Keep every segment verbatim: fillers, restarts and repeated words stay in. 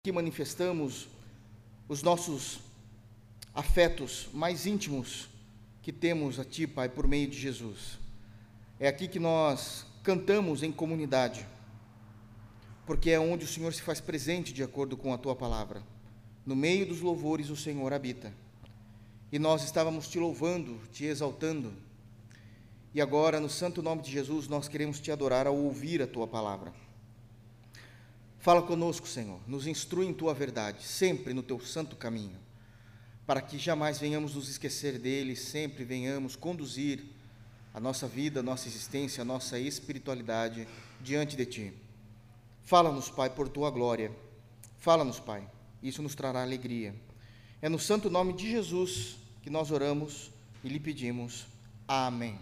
que manifestamos os nossos afetos mais íntimos que temos a Ti, Pai, por meio de Jesus. É aqui que nós cantamos em comunidade, porque é onde o Senhor se faz presente de acordo com a Tua palavra. No meio dos louvores o Senhor habita. E nós estávamos Te louvando, Te exaltando. E agora, no santo nome de Jesus, nós queremos Te adorar ao ouvir a Tua palavra. Fala conosco, Senhor, nos instrui em Tua verdade, sempre no Teu santo caminho, para que jamais venhamos nos esquecer dele, sempre venhamos conduzir a nossa vida, a nossa existência, a nossa espiritualidade diante de Ti. Fala-nos, Pai, por Tua glória. Fala-nos, Pai, isso nos trará alegria. É no santo nome de Jesus que nós oramos e lhe pedimos. Amém.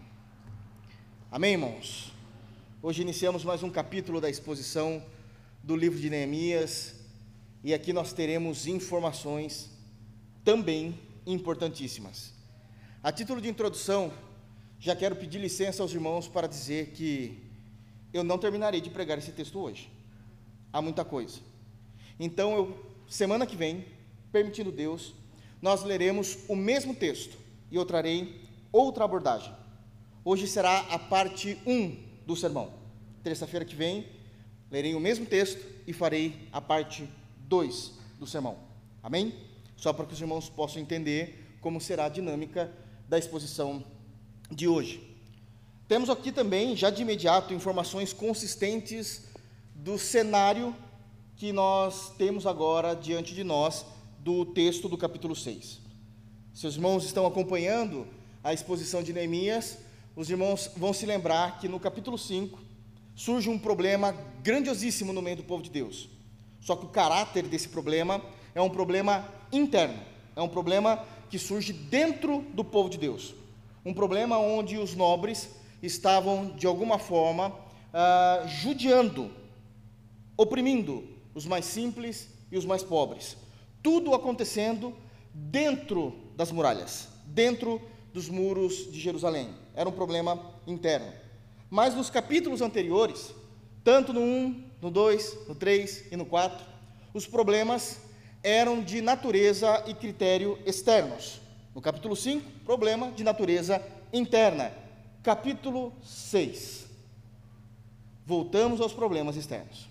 Amém, irmãos? Hoje iniciamos mais um capítulo da exposição do livro de Neemias, e aqui nós teremos informações também importantíssimas. A título de introdução, já quero pedir licença aos irmãos para dizer que eu não terminarei de pregar esse texto hoje. Há muita coisa. Então, eu, semana que vem, permitindo Deus, nós leremos o mesmo texto e eu trarei outra abordagem. Hoje será a parte um do sermão. Terça-feira que vem, lerei o mesmo texto e farei a parte dois do sermão. Amém? Só para que os irmãos possam entender como será a dinâmica da exposição de hoje. Temos aqui também, já de imediato, informações consistentes do cenário que nós temos agora diante de nós do texto do capítulo seis. Se os irmãos estão acompanhando a exposição de Neemias, os irmãos vão se lembrar que no capítulo cinco surge um problema grandiosíssimo no meio do povo de Deus. Só que o caráter desse problema é um problema interno, é um problema que surge dentro do povo de Deus. Um problema onde os nobres estavam, de alguma forma, ah, judiando, oprimindo os mais simples e os mais pobres. Tudo acontecendo dentro das muralhas, dentro dos muros de Jerusalém. Era um problema interno. Mas nos capítulos anteriores, tanto no um, no dois, no três e no quatro, os problemas eram de natureza e critério externos. No capítulo cinco, problema de natureza interna. Capítulo seis, voltamos aos problemas externos.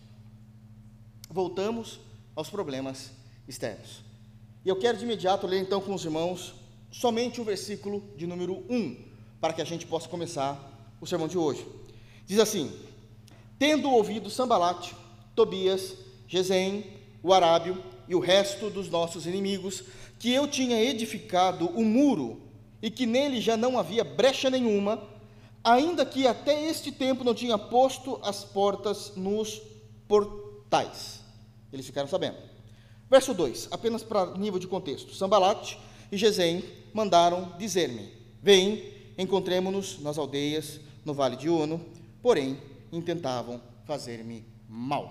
Voltamos aos problemas externos. E eu quero de imediato ler então com os irmãos somente o versículo de número um, para que a gente possa começar o sermão de hoje. Diz assim: tendo ouvido Sambalate, Tobias, Gesem, o arábio e o resto dos nossos inimigos, que eu tinha edificado o muro e que nele já não havia brecha nenhuma, ainda que até este tempo não tinha posto as portas nos portais. Eles ficaram sabendo. Verso dois, apenas para nível de contexto. Sambalate e Gesem mandaram dizer-me: vem, encontremo-nos nas aldeias no vale de Ono, porém intentavam fazer-me mal.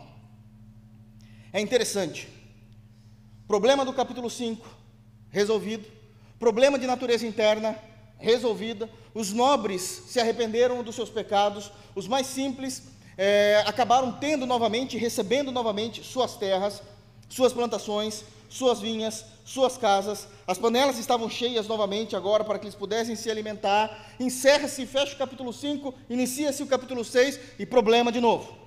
É interessante, problema do capítulo cinco, resolvido, problema de natureza interna, resolvida, os nobres se arrependeram dos seus pecados, os mais simples é, acabaram tendo novamente, recebendo novamente suas terras, suas plantações, suas vinhas, suas casas, as panelas estavam cheias novamente agora para que eles pudessem se alimentar. Encerra-se e fecha o capítulo cinco, inicia-se o capítulo seis e problema de novo.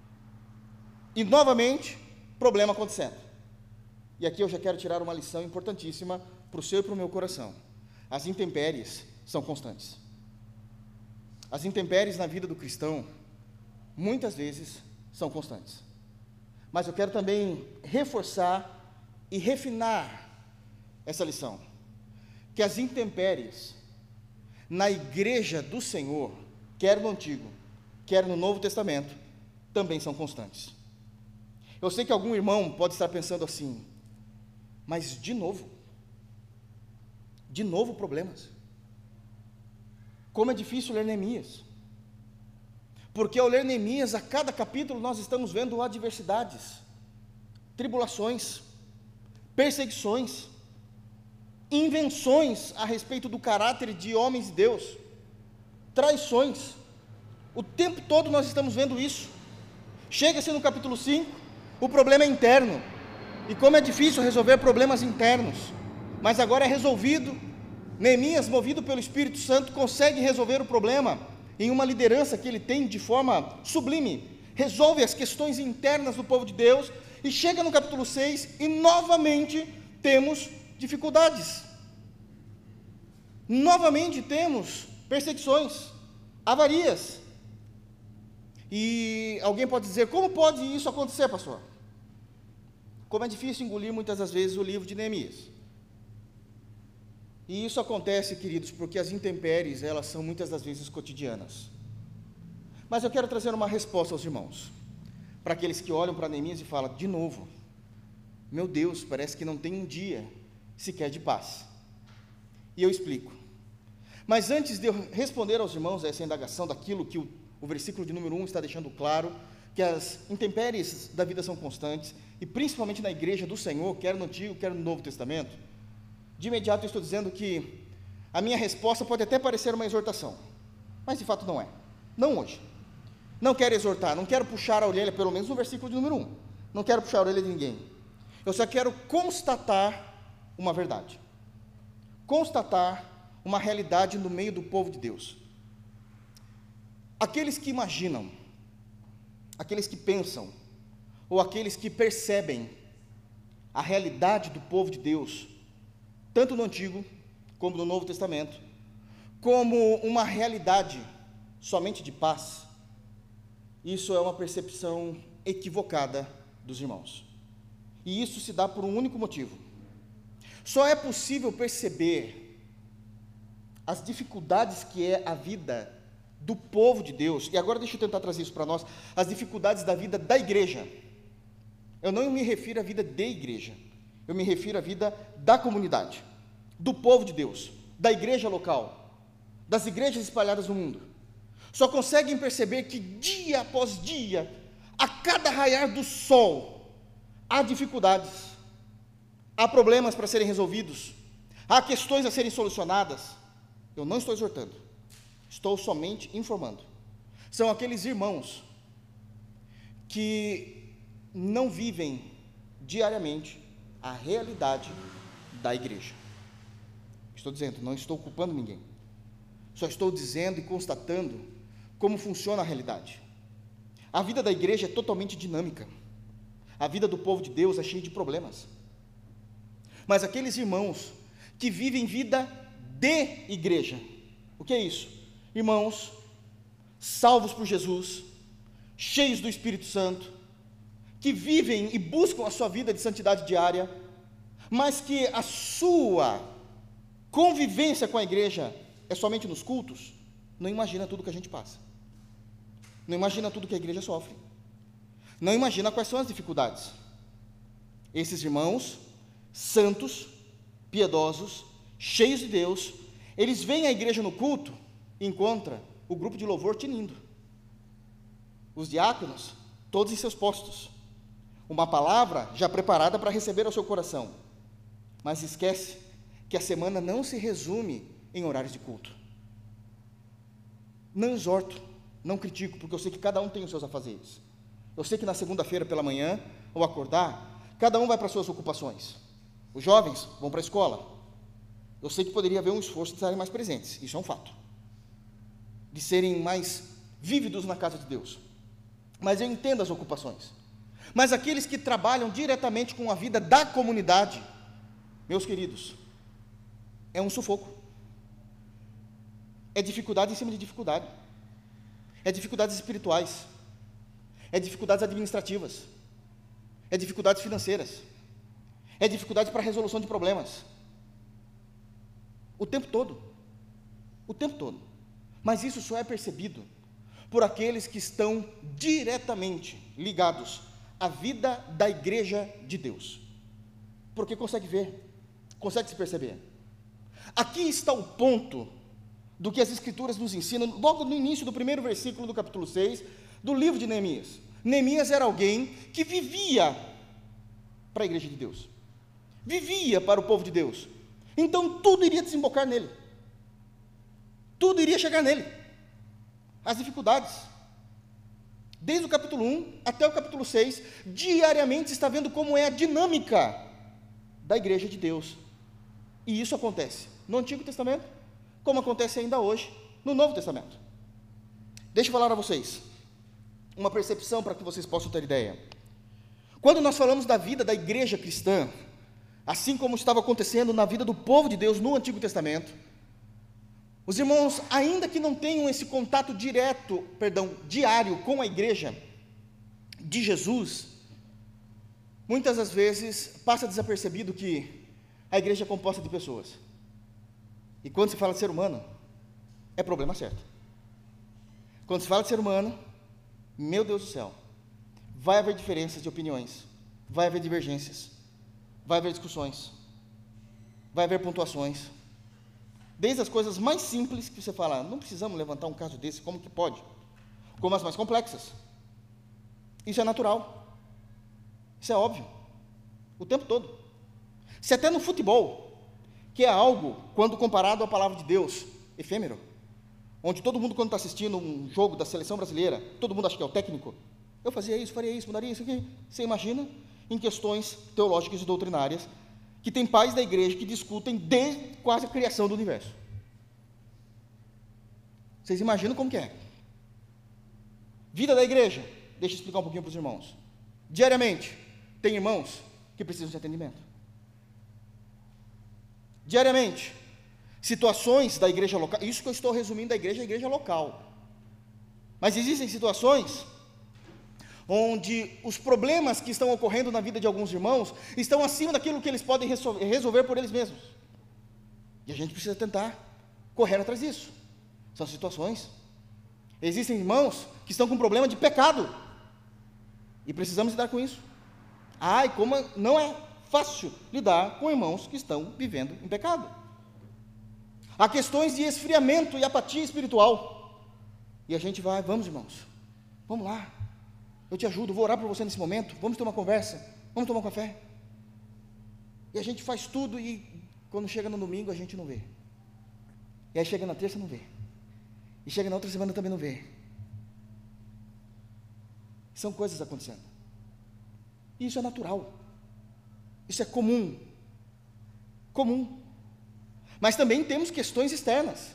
E novamente, problema acontecendo. E aqui eu já quero tirar uma lição importantíssima para o seu e para o meu coração. As intempéries são constantes. As intempéries na vida do cristão, muitas vezes, são constantes. Mas eu quero também reforçar e refinar essa lição, que as intempéries na igreja do Senhor, quer no Antigo, quer no Novo Testamento, também são constantes. Eu sei que algum irmão pode estar pensando assim, mas de novo, de novo problemas. Como é difícil ler Neemias, porque ao ler Neemias, a cada capítulo nós estamos vendo adversidades, tribulações, perseguições, invenções a respeito do caráter de homens de Deus, traições. O tempo todo nós estamos vendo isso. Chega-se no capítulo cinco, o problema é interno, E como é difícil resolver problemas internos, mas agora é resolvido. Neemias, movido pelo Espírito Santo, consegue resolver o problema em uma liderança que ele tem de forma sublime, resolve as questões internas do povo de Deus, e chega no capítulo seis, e novamente temos dificuldades, novamente temos perseguições, avarias, e alguém pode dizer, como pode isso acontecer, pastor? Como é difícil engolir muitas das vezes o livro de Neemias. E isso acontece, queridos, porque as intempéries, elas são muitas das vezes cotidianas. Mas eu quero trazer uma resposta aos irmãos, para aqueles que olham para Neemias e falam, de novo, meu Deus, parece que não tem um dia sequer de paz. E eu explico. Mas antes de eu responder aos irmãos essa indagação daquilo que o, o versículo de número um está deixando claro, que as intempéries da vida são constantes, e principalmente na igreja do Senhor, quer no Antigo, quer no Novo Testamento, de imediato eu estou dizendo que a minha resposta pode até parecer uma exortação, mas de fato não é, não hoje. Não quero exortar, não quero puxar a orelha, pelo menos no versículo de número um, não quero puxar a orelha de ninguém, eu só quero constatar uma verdade, constatar uma realidade no meio do povo de Deus. Aqueles que imaginam, aqueles que pensam, ou aqueles que percebem a realidade do povo de Deus, tanto no Antigo, como no Novo Testamento, como uma realidade somente de paz, isso é uma percepção equivocada dos irmãos. E isso se dá por um único motivo. Só é possível perceber as dificuldades que é a vida do povo de Deus, e agora deixa eu tentar trazer isso para nós, as dificuldades da vida da igreja. Eu não me refiro à vida de igreja, eu me refiro à vida da comunidade, do povo de Deus, da igreja local, das igrejas espalhadas no mundo. Só conseguem perceber que dia após dia, a cada raiar do sol, há dificuldades, há problemas para serem resolvidos, há questões a serem solucionadas. Eu não estou exortando, estou somente informando. São aqueles irmãos que não vivem diariamente a realidade da igreja. Estou dizendo, não estou culpando ninguém, só estou dizendo e constatando como funciona a realidade. A vida da igreja é totalmente dinâmica, a vida do povo de Deus é cheia de problemas, mas aqueles irmãos que vivem vida de igreja, o que é isso? Irmãos salvos por Jesus, cheios do Espírito Santo, que vivem e buscam a sua vida de santidade diária, mas que a sua convivência com a igreja é somente nos cultos, não imagina tudo que a gente passa, não imagina tudo que a igreja sofre, não imagina quais são as dificuldades. Esses irmãos santos, piedosos, cheios de Deus, eles vêm à igreja no culto e encontram o grupo de louvor tinindo, os diáconos todos em seus postos, uma palavra já preparada para receber ao seu coração, mas esquece que a semana não se resume em horários de culto. Não exorto, não critico, porque eu sei que cada um tem os seus afazeres. Eu sei que na segunda-feira pela manhã, ao acordar, cada um vai para as suas ocupações. Os jovens vão para a escola. Eu sei que poderia haver um esforço de estarem mais presentes, isso é um fato, de serem mais vívidos na casa de Deus, mas eu entendo as ocupações. Mas aqueles que trabalham diretamente com a vida da comunidade, meus queridos, é um sufoco, é dificuldade em cima de dificuldade, é dificuldades espirituais, é dificuldades administrativas, é dificuldades financeiras, é dificuldade para a resolução de problemas, o tempo todo, o tempo todo, mas isso só é percebido por aqueles que estão diretamente ligados à vida da igreja de Deus, porque consegue ver, consegue se perceber. Aqui está o ponto do que as Escrituras nos ensinam, logo no início do primeiro versículo do capítulo seis, do livro de Neemias. Neemias era alguém que vivia para a igreja de Deus, vivia para o povo de Deus, então tudo iria desembocar nele, tudo iria chegar nele, as dificuldades desde o capítulo um até o capítulo seis, diariamente está vendo como é a dinâmica da igreja de Deus. E isso acontece no Antigo Testamento, como acontece ainda hoje no Novo Testamento. Deixa eu falar a vocês uma percepção para que vocês possam ter ideia. Quando nós falamos da vida da igreja cristã, assim como estava acontecendo na vida do povo de Deus no Antigo Testamento, os irmãos, ainda que não tenham esse contato direto, perdão, diário com a igreja de Jesus, muitas das vezes passa desapercebido que a igreja é composta de pessoas. E quando se fala de ser humano, é problema certo. Quando se fala de ser humano, meu Deus do céu, vai haver diferenças de opiniões, vai haver divergências, vai haver discussões, vai haver pontuações, desde as coisas mais simples que você fala, não precisamos levantar um caso desse, como que pode? Como as mais complexas. Isso é natural, isso é óbvio, o tempo todo. Se até no futebol, que é algo, quando comparado à palavra de Deus, efêmero, onde todo mundo, quando está assistindo um jogo da seleção brasileira, todo mundo acha que é o técnico, eu fazia isso, faria isso, mudaria isso aqui. Você imagina em questões teológicas e doutrinárias, que tem pais da igreja que discutem desde quase a criação do universo. Vocês imaginam como que é? Vida da igreja, deixa eu explicar um pouquinho para os irmãos. Diariamente, tem irmãos que precisam de atendimento. Diariamente, situações da igreja local, isso que eu estou resumindo da igreja, é a igreja local. Mas existem situações onde os problemas que estão ocorrendo na vida de alguns irmãos estão acima daquilo que eles podem resolver por eles mesmos. E a gente precisa tentar correr atrás disso. São situações. Existem irmãos que estão com problema de pecado. E precisamos lidar com isso. Ai, como não é fácil lidar com irmãos que estão vivendo em pecado. Há questões de esfriamento e apatia espiritual. E a gente vai, vamos irmãos, vamos lá. Eu te ajudo, vou orar por você nesse momento, vamos ter uma conversa, vamos tomar um café. E a gente faz tudo e quando chega no domingo a gente não vê. E aí chega na terça não vê. E chega na outra semana também não vê. São coisas acontecendo. E isso é natural. Isso é comum. Comum. Mas também temos questões externas.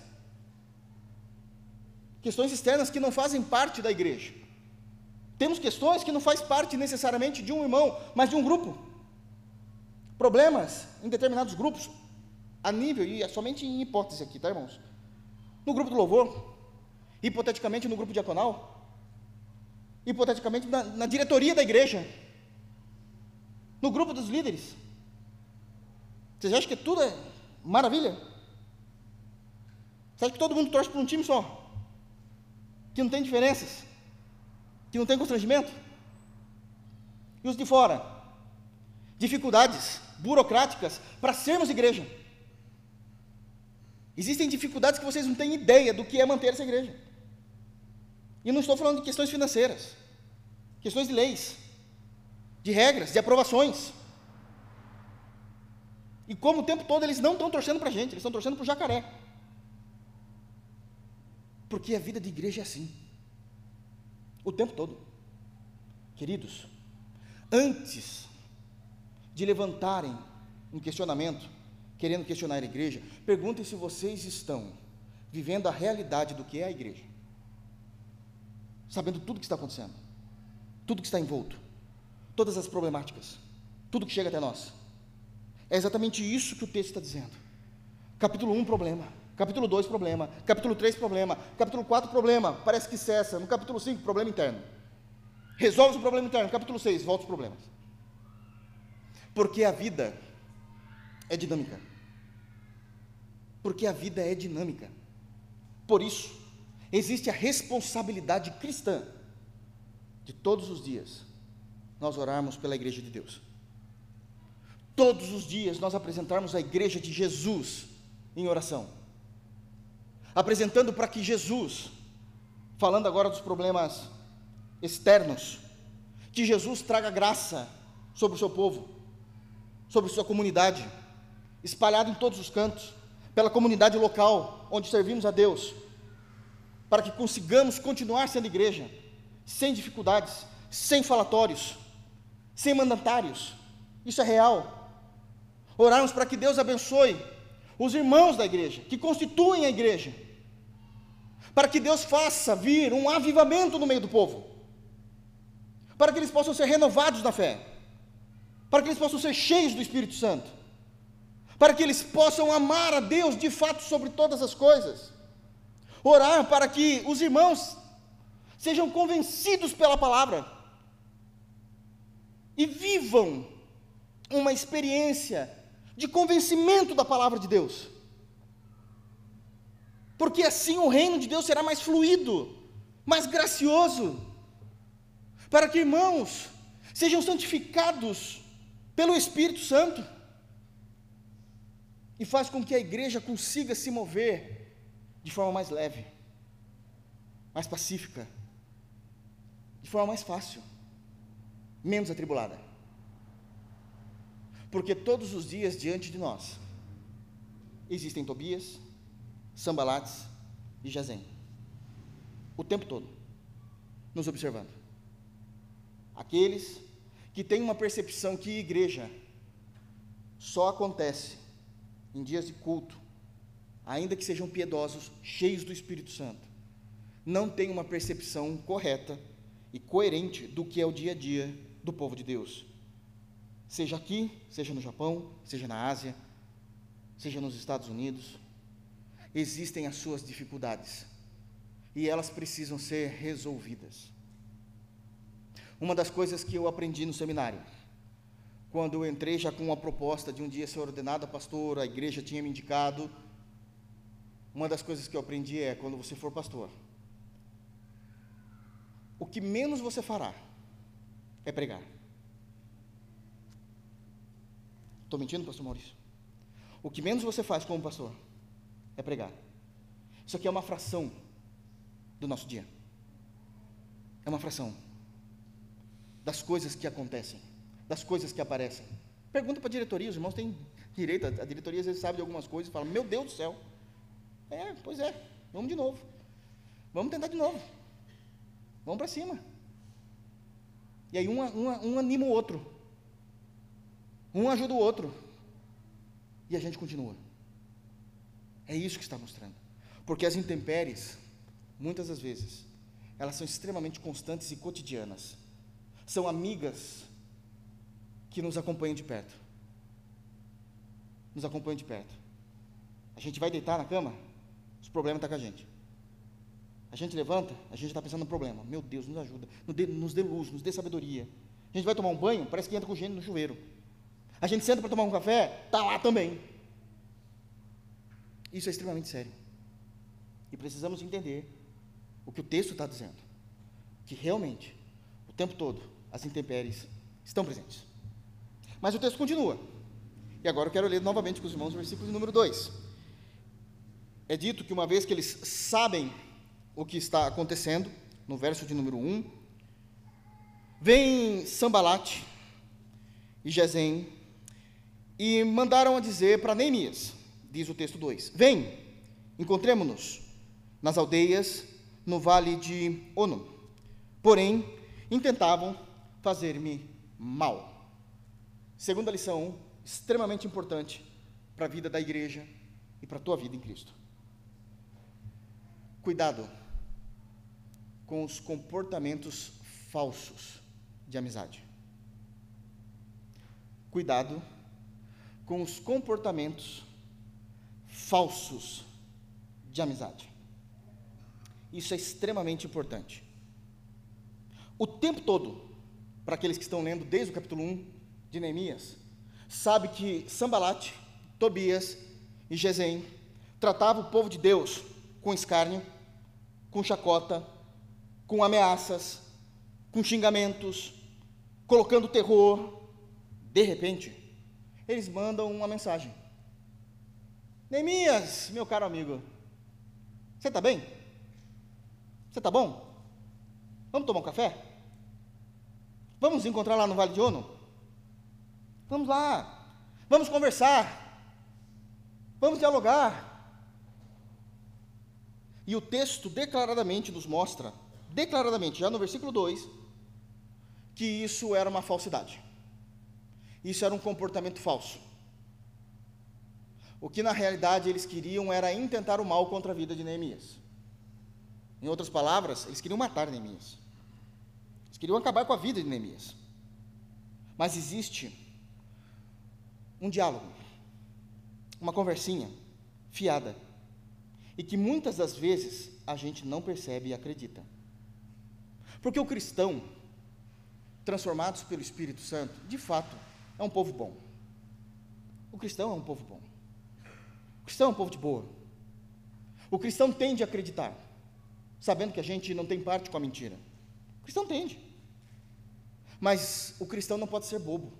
Questões externas que não fazem parte da igreja. Temos questões que não fazem parte necessariamente de um irmão, mas de um grupo. Problemas em determinados grupos, a nível, e é somente em hipótese aqui, tá irmãos? No grupo do louvor, hipoteticamente no grupo diaconal, hipoteticamente na, na diretoria da igreja, no grupo dos líderes. Vocês acham que tudo é maravilha? Você acha que todo mundo torce para um time só? Que não tem diferenças? Que não tem constrangimento? E os de fora? Dificuldades burocráticas para sermos igreja. Existem dificuldades que vocês não têm ideia do que é manter essa igreja. E não estou falando de questões financeiras, questões de leis, de regras, de aprovações. E como o tempo todo eles não estão torcendo para a gente, eles estão torcendo para o jacaré. Porque a vida de igreja é assim. O tempo todo. Queridos, antes de levantarem um questionamento, querendo questionar a igreja, perguntem se vocês estão vivendo a realidade do que é a igreja. Sabendo tudo que está acontecendo, tudo que está envolto, todas as problemáticas, tudo que chega até nós. É exatamente isso que o texto está dizendo. Capítulo um, problema. Capítulo dois, problema. Capítulo três, problema. Capítulo quatro, problema. Parece que cessa. No capítulo cinco, problema interno. Resolve o problema interno. Capítulo seis, volta os problemas. Porque a vida é dinâmica. Porque a vida é dinâmica. Por isso, existe a responsabilidade cristã de todos os dias nós orarmos pela igreja de Deus. Todos os dias nós apresentarmos a igreja de Jesus em oração. Apresentando para que Jesus, falando agora dos problemas externos, que Jesus traga graça sobre o seu povo, sobre sua comunidade, espalhado em todos os cantos, pela comunidade local, onde servimos a Deus, para que consigamos continuar sendo igreja, sem dificuldades, sem falatórios, sem mandatários. Isso é real. Orarmos para que Deus abençoe os irmãos da igreja, que constituem a igreja, para que Deus faça vir um avivamento no meio do povo, para que eles possam ser renovados na fé, para que eles possam ser cheios do Espírito Santo, para que eles possam amar a Deus de fato sobre todas as coisas. Orar para que os irmãos sejam convencidos pela palavra e vivam uma experiência de convencimento da palavra de Deus, porque assim o reino de Deus será mais fluido, mais gracioso, para que irmãos sejam santificados pelo Espírito Santo, e faz com que a igreja consiga se mover de forma mais leve, mais pacífica, de forma mais fácil, menos atribulada, porque todos os dias diante de nós existem Tobias, Sanbalates e Gesem, o tempo todo, nos observando. Aqueles que têm uma percepção que igreja só acontece em dias de culto, ainda que sejam piedosos, cheios do Espírito Santo, não têm uma percepção correta e coerente do que é o dia a dia do povo de Deus, seja aqui, seja no Japão, seja na Ásia, seja nos Estados Unidos. Existem as suas dificuldades, e elas precisam ser resolvidas. Uma das coisas que eu aprendi no seminário, quando eu entrei já com uma proposta de um dia ser ordenado a pastor, a igreja tinha me indicado, uma das coisas que eu aprendi é, quando você for pastor, o que menos você fará é pregar. Estou mentindo, pastor Maurício? O que menos você faz como pastor é pregar. Isso aqui é uma fração do nosso dia. É uma fração das coisas que acontecem, das coisas que aparecem. Pergunta para a diretoria, os irmãos têm direito, a diretoria às vezes sabe de algumas coisas e fala, meu Deus do céu, é, pois é, vamos de novo, vamos tentar de novo, vamos para cima. E aí um, um, um anima o outro, um ajuda o outro, e a gente continua. É isso que está mostrando, porque as intempéries, muitas das vezes, elas são extremamente constantes e cotidianas, são amigas que nos acompanham de perto, nos acompanham de perto. A gente vai deitar na cama, os problemas estão com a gente. A gente levanta, a gente está pensando no problema. Meu Deus, nos ajuda, nos dê, nos dê luz, nos dê sabedoria. A gente vai tomar um banho, parece que entra com gente no chuveiro. A gente senta para tomar um café, está lá também. Isso é extremamente sério. E precisamos entender o que o texto está dizendo, que realmente, o tempo todo, as intempéries estão presentes. Mas o texto continua. E agora eu quero ler novamente com os irmãos o versículo número dois. É dito que uma vez que eles sabem o que está acontecendo, no verso de número um, vem Sanbalate e Gesem e mandaram a dizer para Neemias, diz o texto dois, vem, encontremo-nos nas aldeias no vale de Ono. Porém, intentavam fazer-me mal. Segunda lição, extremamente importante para a vida da igreja e para a tua vida em Cristo. Cuidado com os comportamentos falsos de amizade. Cuidado com os comportamentos falsos de amizade. Isso é extremamente importante. O tempo todo, para aqueles que estão lendo desde o capítulo um de Neemias, sabe que Sanbalate, Tobias e Gesem tratavam o povo de Deus com escárnio, com chacota, com ameaças, com xingamentos, colocando terror. De repente, eles mandam uma mensagem. Neemias, meu caro amigo, você está bem? Você está bom? Vamos tomar um café? Vamos encontrar lá no Vale de Ono? Vamos lá, vamos conversar, vamos dialogar. E o texto declaradamente nos mostra declaradamente, já no versículo dois, que isso era uma falsidade. Isso era um comportamento falso. O que na realidade eles queriam era intentar o mal contra a vida de Neemias. Em outras palavras, eles queriam matar Neemias. Eles queriam acabar com a vida de Neemias. Mas existe um diálogo, uma conversinha fiada, e que muitas das vezes a gente não percebe e acredita. Porque o cristão, transformados pelo Espírito Santo, de fato, é um povo bom. O cristão é um povo bom. O cristão é um povo de boa. O cristão tende a acreditar, sabendo que a gente não tem parte com a mentira. O cristão tende. Mas o cristão não pode ser bobo.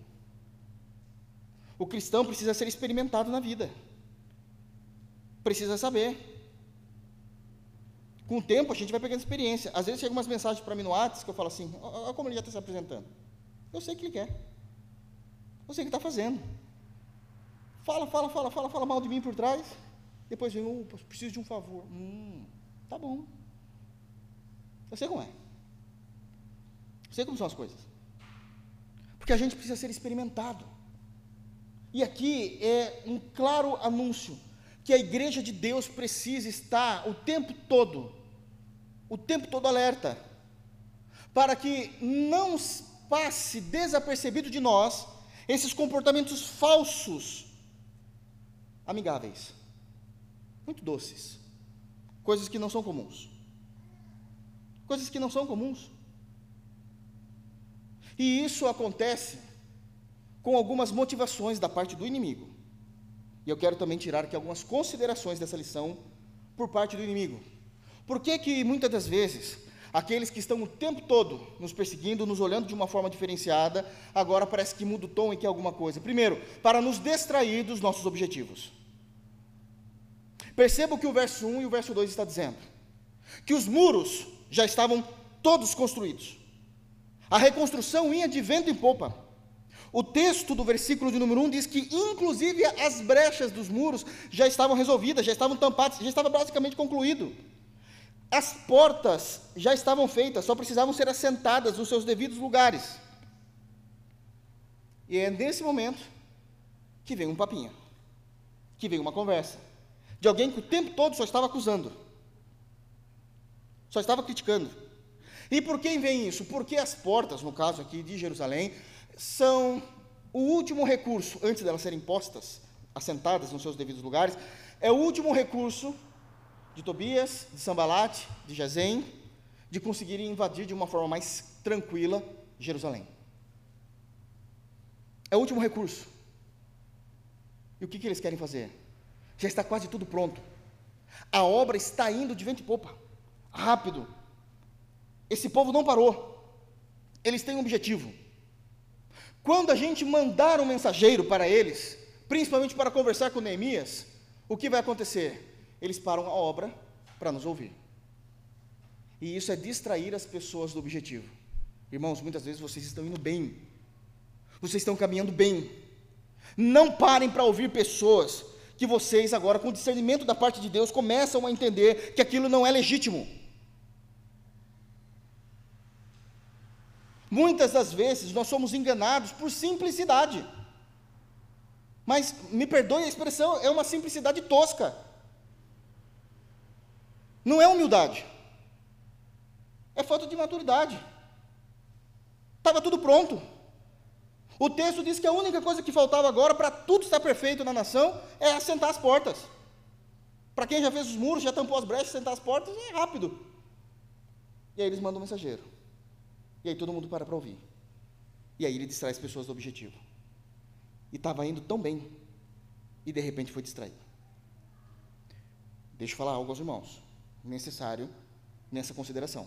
O cristão precisa ser experimentado na vida. Precisa saber. Com o tempo a gente vai pegando experiência. Às vezes chegam umas mensagens para mim no WhatsApp que eu falo assim, olha como ele já está se apresentando. Eu sei o que ele quer. Eu sei o que ele está fazendo. Fala, fala, fala, fala, fala mal de mim por trás. Depois vem, oh, preciso de um favor. Hum, tá bom. Eu sei como é. Eu sei como são as coisas. Porque a gente precisa ser experimentado. E aqui é um claro anúncio que a igreja de Deus precisa estar o tempo todo, o tempo todo alerta, para que não passe desapercebido de nós esses comportamentos falsos, amigáveis, muito doces, coisas que não são comuns, coisas que não são comuns. E isso acontece com algumas motivações da parte do inimigo. E eu quero também tirar aqui algumas considerações dessa lição por parte do inimigo. Por que que muitas das vezes aqueles que estão o tempo todo nos perseguindo, nos olhando de uma forma diferenciada, agora parece que muda o tom e quer alguma coisa? Primeiro, para nos distrair dos nossos objetivos. Perceba o que o verso um e o verso dois está dizendo. Que os muros já estavam todos construídos. A reconstrução ia de vento em popa. O texto do versículo de número um diz que, inclusive, as brechas dos muros já estavam resolvidas, já estavam tampadas, já estava basicamente concluído. As portas já estavam feitas, só precisavam ser assentadas nos seus devidos lugares. E é nesse momento que vem um papinho, que vem uma conversa, de alguém que o tempo todo só estava acusando, só estava criticando. E por quem vem isso? Porque as portas, no caso aqui de Jerusalém, são o último recurso, antes delas serem postas, assentadas nos seus devidos lugares, é o último recurso de Tobias, de Sambalate, de Gesem, de conseguirem invadir de uma forma mais tranquila Jerusalém. É o último recurso. E o que, que eles querem fazer? Já está quase tudo pronto. A obra está indo de vento em popa, rápido. Esse povo não parou. Eles têm um objetivo. Quando a gente mandar um mensageiro para eles, principalmente para conversar com Neemias, o que vai acontecer? Eles param a obra para nos ouvir. E isso é distrair as pessoas do objetivo. Irmãos, muitas vezes vocês estão indo bem, vocês estão caminhando bem. Não parem para ouvir pessoas que vocês agora, com discernimento da parte de Deus, começam a entender que aquilo não é legítimo. Muitas das vezes nós somos enganados por simplicidade, mas, me perdoe a expressão, é uma simplicidade tosca, não é humildade, é falta de maturidade. Estava tudo pronto, o texto diz que a única coisa que faltava agora, para tudo estar perfeito na nação, é assentar as portas. Para quem já fez os muros, já tampou as brechas, assentar as portas, é rápido. E aí eles mandam um mensageiro. E aí todo mundo para para ouvir. E aí ele distrai as pessoas do objetivo. E estava indo tão bem, e de repente foi distraído. Deixa eu falar algo aos irmãos, necessário nessa consideração.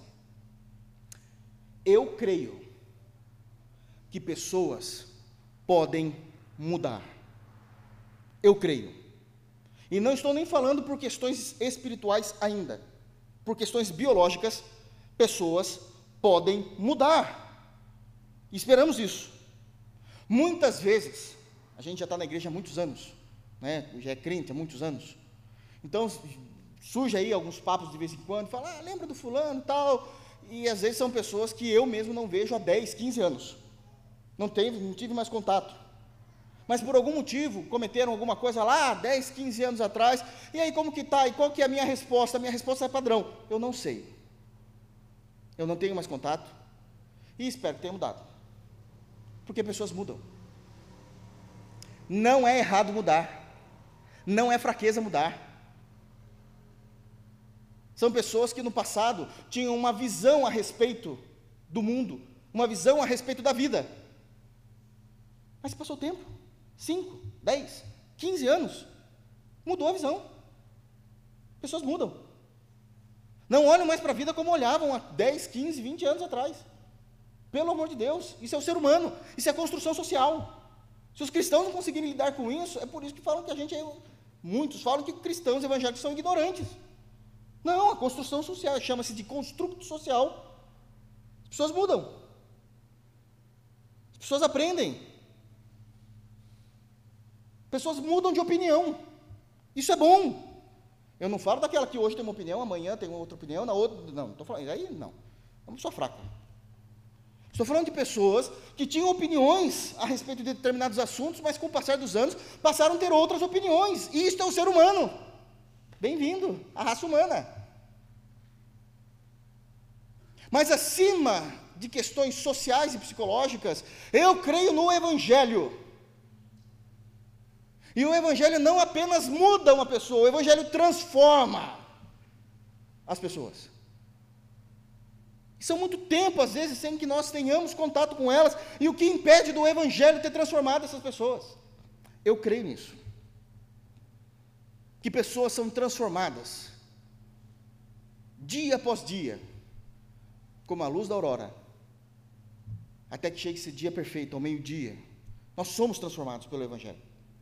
Eu creio que pessoas podem mudar. Eu creio. E não estou nem falando por questões espirituais ainda. Por questões biológicas, pessoas podem mudar. Esperamos isso. Muitas vezes, a gente já está na igreja há muitos anos, né? Já é crente há muitos anos. Então, surge aí alguns papos de vez em quando, fala, ah, lembra do fulano e tal, e às vezes são pessoas que eu mesmo não vejo há dez, quinze anos. Não, tenho, não tive mais contato. Mas por algum motivo cometeram alguma coisa lá dez, quinze anos atrás, e aí como que está? E qual que é a minha resposta? A minha resposta é padrão: eu não sei. Eu não tenho mais contato, e espero que tenha mudado. Porque pessoas mudam. Não é errado mudar, não é fraqueza mudar. São pessoas que no passado tinham uma visão a respeito do mundo, uma visão a respeito da vida. Mas passou o tempo, cinco, dez, quinze anos, mudou a visão. Pessoas mudam. Não olham mais para a vida como olhavam há dez, quinze, vinte anos atrás. Pelo amor de Deus, isso é o ser humano, isso é construção social. Se os cristãos não conseguirem lidar com isso, é por isso que falam que a gente é... Muitos falam que cristãos evangélicos são ignorantes. Não, a construção social chama-se de construto social. As pessoas mudam. As pessoas aprendem. Pessoas mudam de opinião. Isso é bom. Eu não falo daquela que hoje tem uma opinião, amanhã tem outra opinião, na outra... Não, não estou falando... Aí não. É uma pessoa fraca. Estou falando de pessoas que tinham opiniões a respeito de determinados assuntos, mas com o passar dos anos passaram a ter outras opiniões. E isto é o ser humano. Bem-vindo à raça humana. Mas acima de questões sociais e psicológicas, eu creio no Evangelho. E o Evangelho não apenas muda uma pessoa, o Evangelho transforma as pessoas. São muito tempo, às vezes, sem que nós tenhamos contato com elas, e o que impede do Evangelho ter transformado essas pessoas? Eu creio nisso. Que pessoas são transformadas, dia após dia, como a luz da aurora, até que chegue esse dia perfeito, ao meio-dia. Nós somos transformados pelo Evangelho.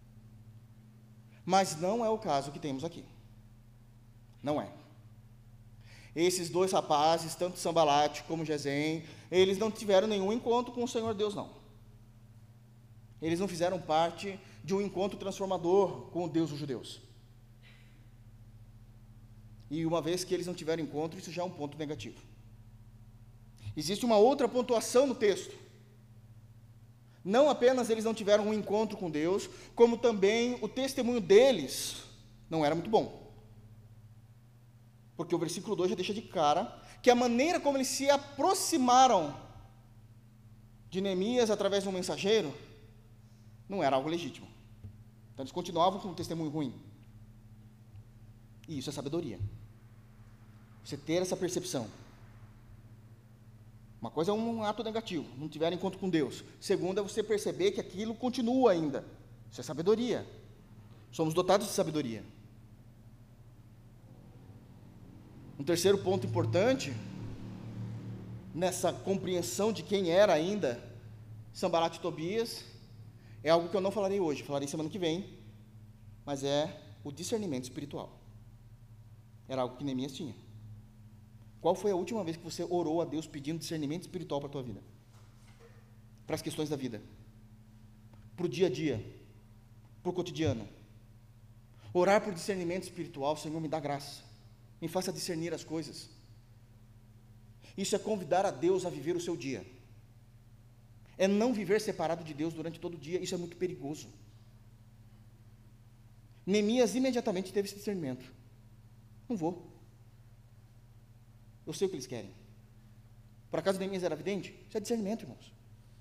Mas não é o caso que temos aqui. Não é. Esses dois rapazes, tanto Sambalate como Gesem, eles não tiveram nenhum encontro com o Senhor Deus, não. Eles não fizeram parte de um encontro transformador com o Deus dos judeus. E uma vez que eles não tiveram encontro, isso já é um ponto negativo. Existe uma outra pontuação no texto. Não apenas eles não tiveram um encontro com Deus, como também o testemunho deles não era muito bom. Porque o versículo dois já deixa de cara que a maneira como eles se aproximaram de Neemias através de um mensageiro não era algo legítimo. Então eles continuavam com um testemunho ruim. E isso é sabedoria. Você ter essa percepção. Uma coisa é um ato negativo, não tiver encontro com Deus. Segundo é você perceber que aquilo continua ainda. Isso é sabedoria. Somos dotados de sabedoria. Um terceiro ponto importante, nessa compreensão de quem era ainda Sambalate e Tobias, é algo que eu não falarei hoje, falarei semana que vem, mas é o discernimento espiritual. Era algo que Neemias tinha. Qual foi a última vez que você orou a Deus pedindo discernimento espiritual para a tua vida? Para as questões da vida. Para o dia a dia. Para o cotidiano. Orar por discernimento espiritual, Senhor, me dá graça. Me faça discernir as coisas. Isso é convidar a Deus a viver o seu dia. É não viver separado de Deus durante todo o dia. Isso é muito perigoso. Neemias imediatamente teve esse discernimento. Não vou. Eu sei o que eles querem. Por acaso Neemias era vidente? Isso é discernimento, irmãos.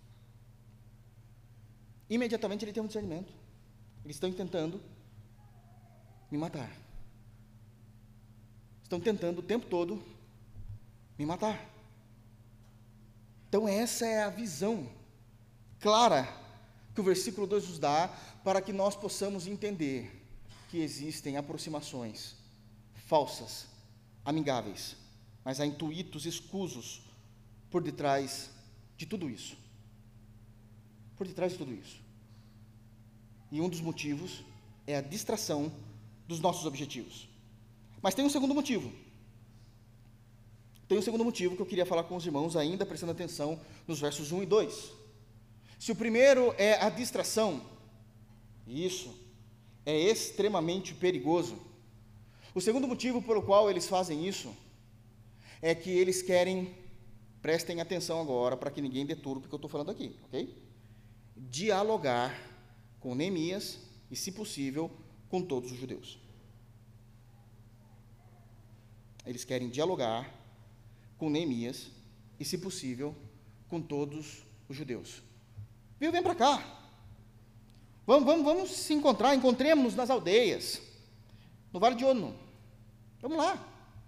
Imediatamente ele tem um discernimento. Eles estão tentando me matar. Estão tentando o tempo todo me matar. Então essa é a visão clara que o versículo dois nos dá para que nós possamos entender que existem aproximações falsas, amigáveis, mas há intuitos escusos por detrás de tudo isso. Por detrás de tudo isso. E um dos motivos é a distração dos nossos objetivos. Mas tem um segundo motivo. Tem um segundo motivo que eu queria falar com os irmãos, ainda prestando atenção nos versos um e dois. Se o primeiro é a distração, e isso é extremamente perigoso, o segundo motivo pelo qual eles fazem isso é que eles querem Prestem atenção agora para que ninguém deturpe o que eu estou falando aqui, ok? Dialogar com Neemias e, se possível, com todos os judeus. Eles querem dialogar com Neemias e, se possível, com todos os judeus. Viu, vem para cá. Vamos, vamos, vamos se encontrar, encontremos-nos nas aldeias, no Vale de Ono. Vamos lá.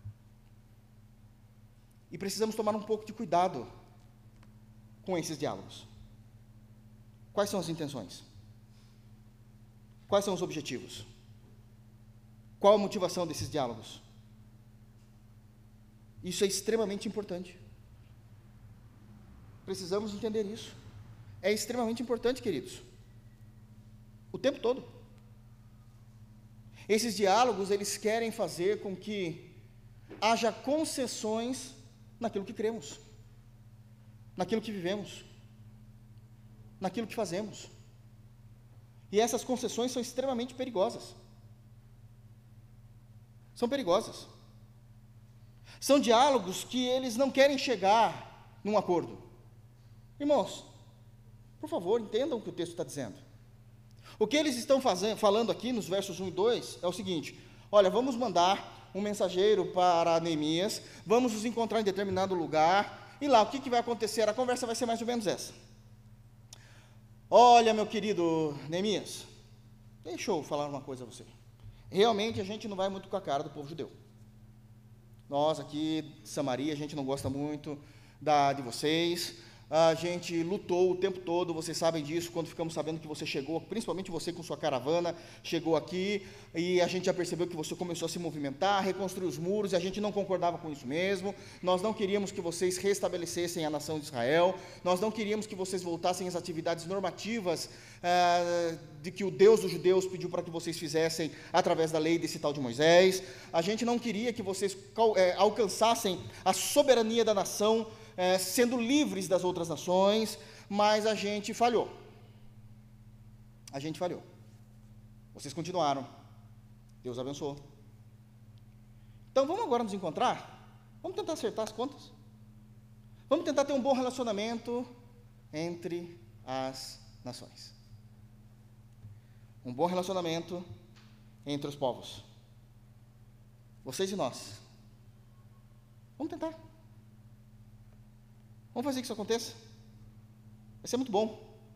E precisamos tomar um pouco de cuidado com esses diálogos. Quais são as intenções? Quais são os objetivos? Qual a motivação desses diálogos? Isso é extremamente importante. Precisamos entender isso. É extremamente importante, queridos. O tempo todo. Esses diálogos, eles querem fazer com que haja concessões naquilo que cremos, naquilo que vivemos, naquilo que fazemos. E essas concessões são extremamente perigosas. São perigosas. São diálogos que eles não querem chegar num acordo. Irmãos, por favor, entendam o que o texto está dizendo. O que eles estão fazendo, falando aqui nos versos um e dois é o seguinte: olha, vamos mandar um mensageiro para Neemias, vamos nos encontrar em determinado lugar, e lá, o que, que vai acontecer? A conversa vai ser mais ou menos essa. Olha, meu querido Neemias, deixa eu falar uma coisa a você. Realmente a gente não vai muito com a cara do povo judeu. Nós aqui de Samaria, a gente não gosta muito da, de vocês. A gente lutou o tempo todo, vocês sabem disso, quando ficamos sabendo que você chegou, principalmente você com sua caravana, chegou aqui, e a gente já percebeu que você começou a se movimentar, reconstruir os muros, e a gente não concordava com isso mesmo. Nós não queríamos que vocês restabelecessem a nação de Israel, nós não queríamos que vocês voltassem às atividades normativas ah, de que o Deus dos judeus pediu para que vocês fizessem através da lei desse tal de Moisés. A gente não queria que vocês é, alcançassem a soberania da nação, É, sendo livres das outras nações, mas a gente falhou. A gente falhou. Vocês continuaram. Deus abençoou. Então vamos agora nos encontrar? Vamos tentar acertar as contas? Vamos tentar ter um bom relacionamento entre as nações. Um bom relacionamento entre os povos. Vocês e nós. Vamos tentar. Vamos fazer que isso aconteça? Vai ser muito bom.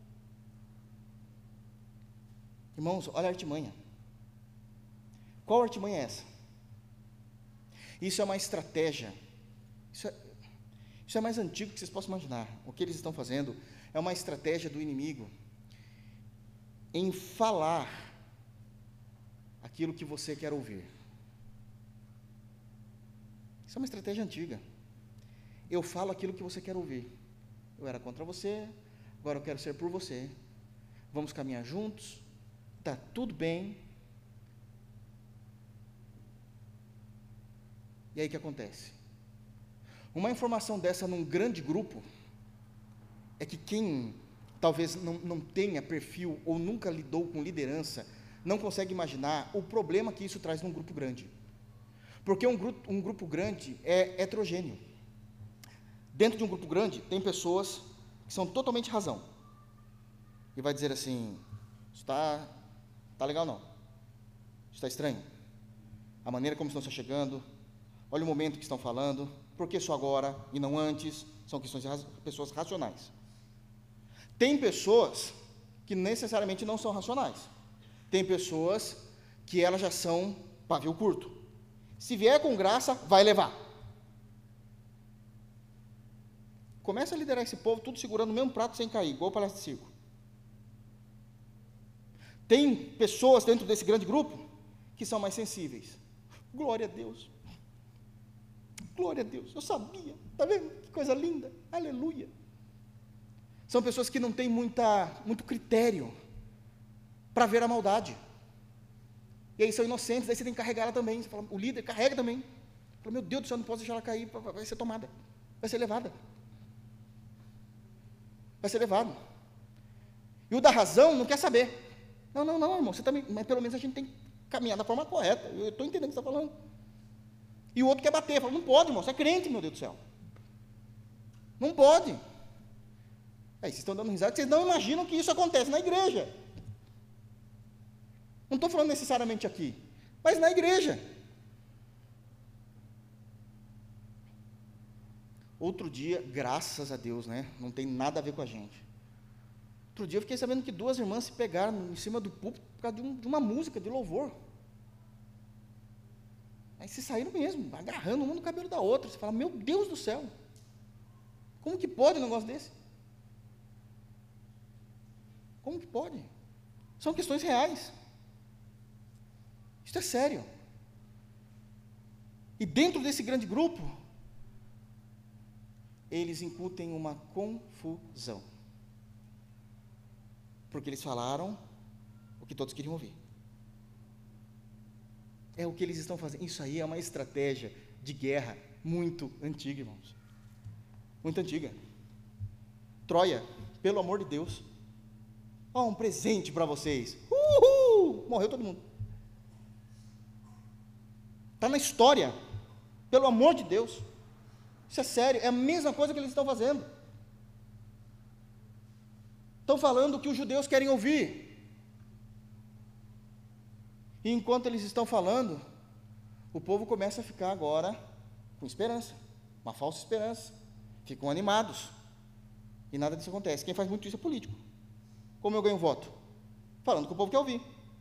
Irmãos, olha a artimanha. Qual artimanha é essa? Isso é uma estratégia. Isso é, isso é mais antigo que vocês possam imaginar. O que eles estão fazendo é uma estratégia do inimigo em falar aquilo que você quer ouvir. Isso é uma estratégia antiga. Eu falo aquilo que você quer ouvir. Eu era contra você, agora eu quero ser por você. Vamos caminhar juntos, está tudo bem. E aí o que acontece? Uma informação dessa num grande grupo, é que quem talvez não, não tenha perfil ou nunca lidou com liderança, não consegue imaginar o problema que isso traz num grupo grande. Porque um grupo, um grupo grande é heterogêneo. Dentro de um grupo grande, tem pessoas que são totalmente razão. E vai dizer assim, isso está tá legal não, isso está estranho. A maneira como estão chegando, olha o momento que estão falando, por que só agora e não antes, são questões de pessoas racionais. Tem pessoas que necessariamente não são racionais. Tem pessoas que elas já são pavio curto. Se vier com graça, vai levar. Começa a liderar esse povo, tudo segurando o mesmo prato sem cair, igual palestra de circo. Tem pessoas dentro desse grande grupo que são mais sensíveis. Glória a Deus. Glória a Deus. Eu sabia. Está vendo? Que coisa linda. Aleluia. São pessoas que não têm muita, muito critério para ver a maldade. E aí são inocentes, daí você tem que carregar ela também. Você fala, o líder carrega também. Fala, meu Deus do céu, não posso deixar ela cair, vai ser tomada. Vai ser levada. Vai ser levado. E o da razão não quer saber. Não, não, não, irmão, você também, mas pelo menos a gente tem que caminhar da forma correta. Eu estou entendendo o que você está falando. E o outro quer bater, fala, não pode, irmão, você é crente, meu Deus do céu. Não pode. Aí vocês estão dando risada, vocês não imaginam que isso acontece na igreja. Não estou falando necessariamente aqui, mas na igreja. Outro dia, graças a Deus, né? Não tem nada a ver com a gente. Outro dia eu fiquei sabendo que duas irmãs se pegaram em cima do púlpito por causa de, um, de uma música, de louvor. Aí se saíram mesmo, agarrando uma no cabelo da outra. Você fala, meu Deus do céu, como que pode um negócio desse? Como que pode? São questões reais. Isso é sério. E dentro desse grande grupo, eles incutem uma confusão. Porque eles falaram o que todos queriam ouvir. É o que eles estão fazendo. Isso aí é uma estratégia de guerra muito antiga, irmãos. Muito antiga. Troia, pelo amor de Deus. Ó, um presente para vocês. Uhul! Morreu todo mundo. Está na história. Pelo amor de Deus. Isso é sério. É a mesma coisa que eles estão fazendo. Estão falando o que os judeus querem ouvir. E enquanto eles estão falando, o povo começa a ficar agora com esperança, uma falsa esperança. Ficam animados. E nada disso acontece. Quem faz muito isso é político. Como eu ganho voto? Falando que o povo quer ouvir.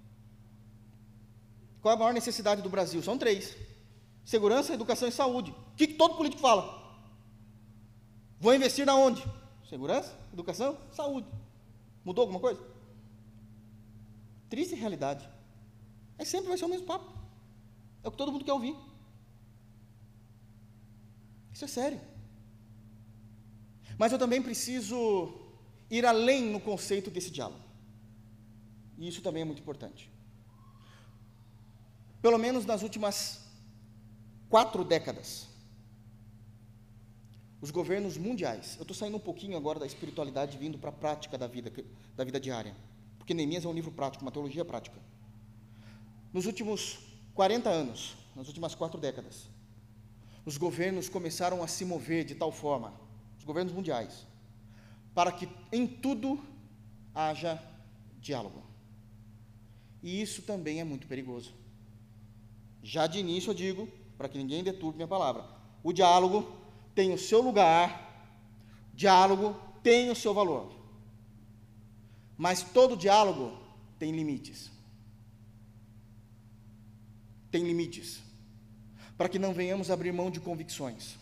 Qual é a maior necessidade do Brasil? São três: segurança, educação e saúde. O que, que todo político fala? Vou investir na onde? Segurança, educação, saúde. Mudou alguma coisa? Triste realidade. Aí sempre vai ser o mesmo papo. É o que todo mundo quer ouvir. Isso é sério. Mas eu também preciso ir além no conceito desse diálogo. E isso também é muito importante. Pelo menos nas últimas quatro décadas, os governos mundiais, eu estou saindo um pouquinho agora da espiritualidade, vindo para a prática da vida, da vida diária, porque Neemias é um livro prático, uma teologia prática. Nos últimos quarenta anos, nas últimas quatro décadas, os governos começaram a se mover de tal forma, os governos mundiais, para que em tudo haja diálogo. E isso também é muito perigoso. Já de início eu digo, para que ninguém deturpe minha palavra, o diálogo tem o seu lugar, diálogo tem o seu valor. Mas todo diálogo tem limites. Tem limites. Para que não venhamos abrir mão de convicções.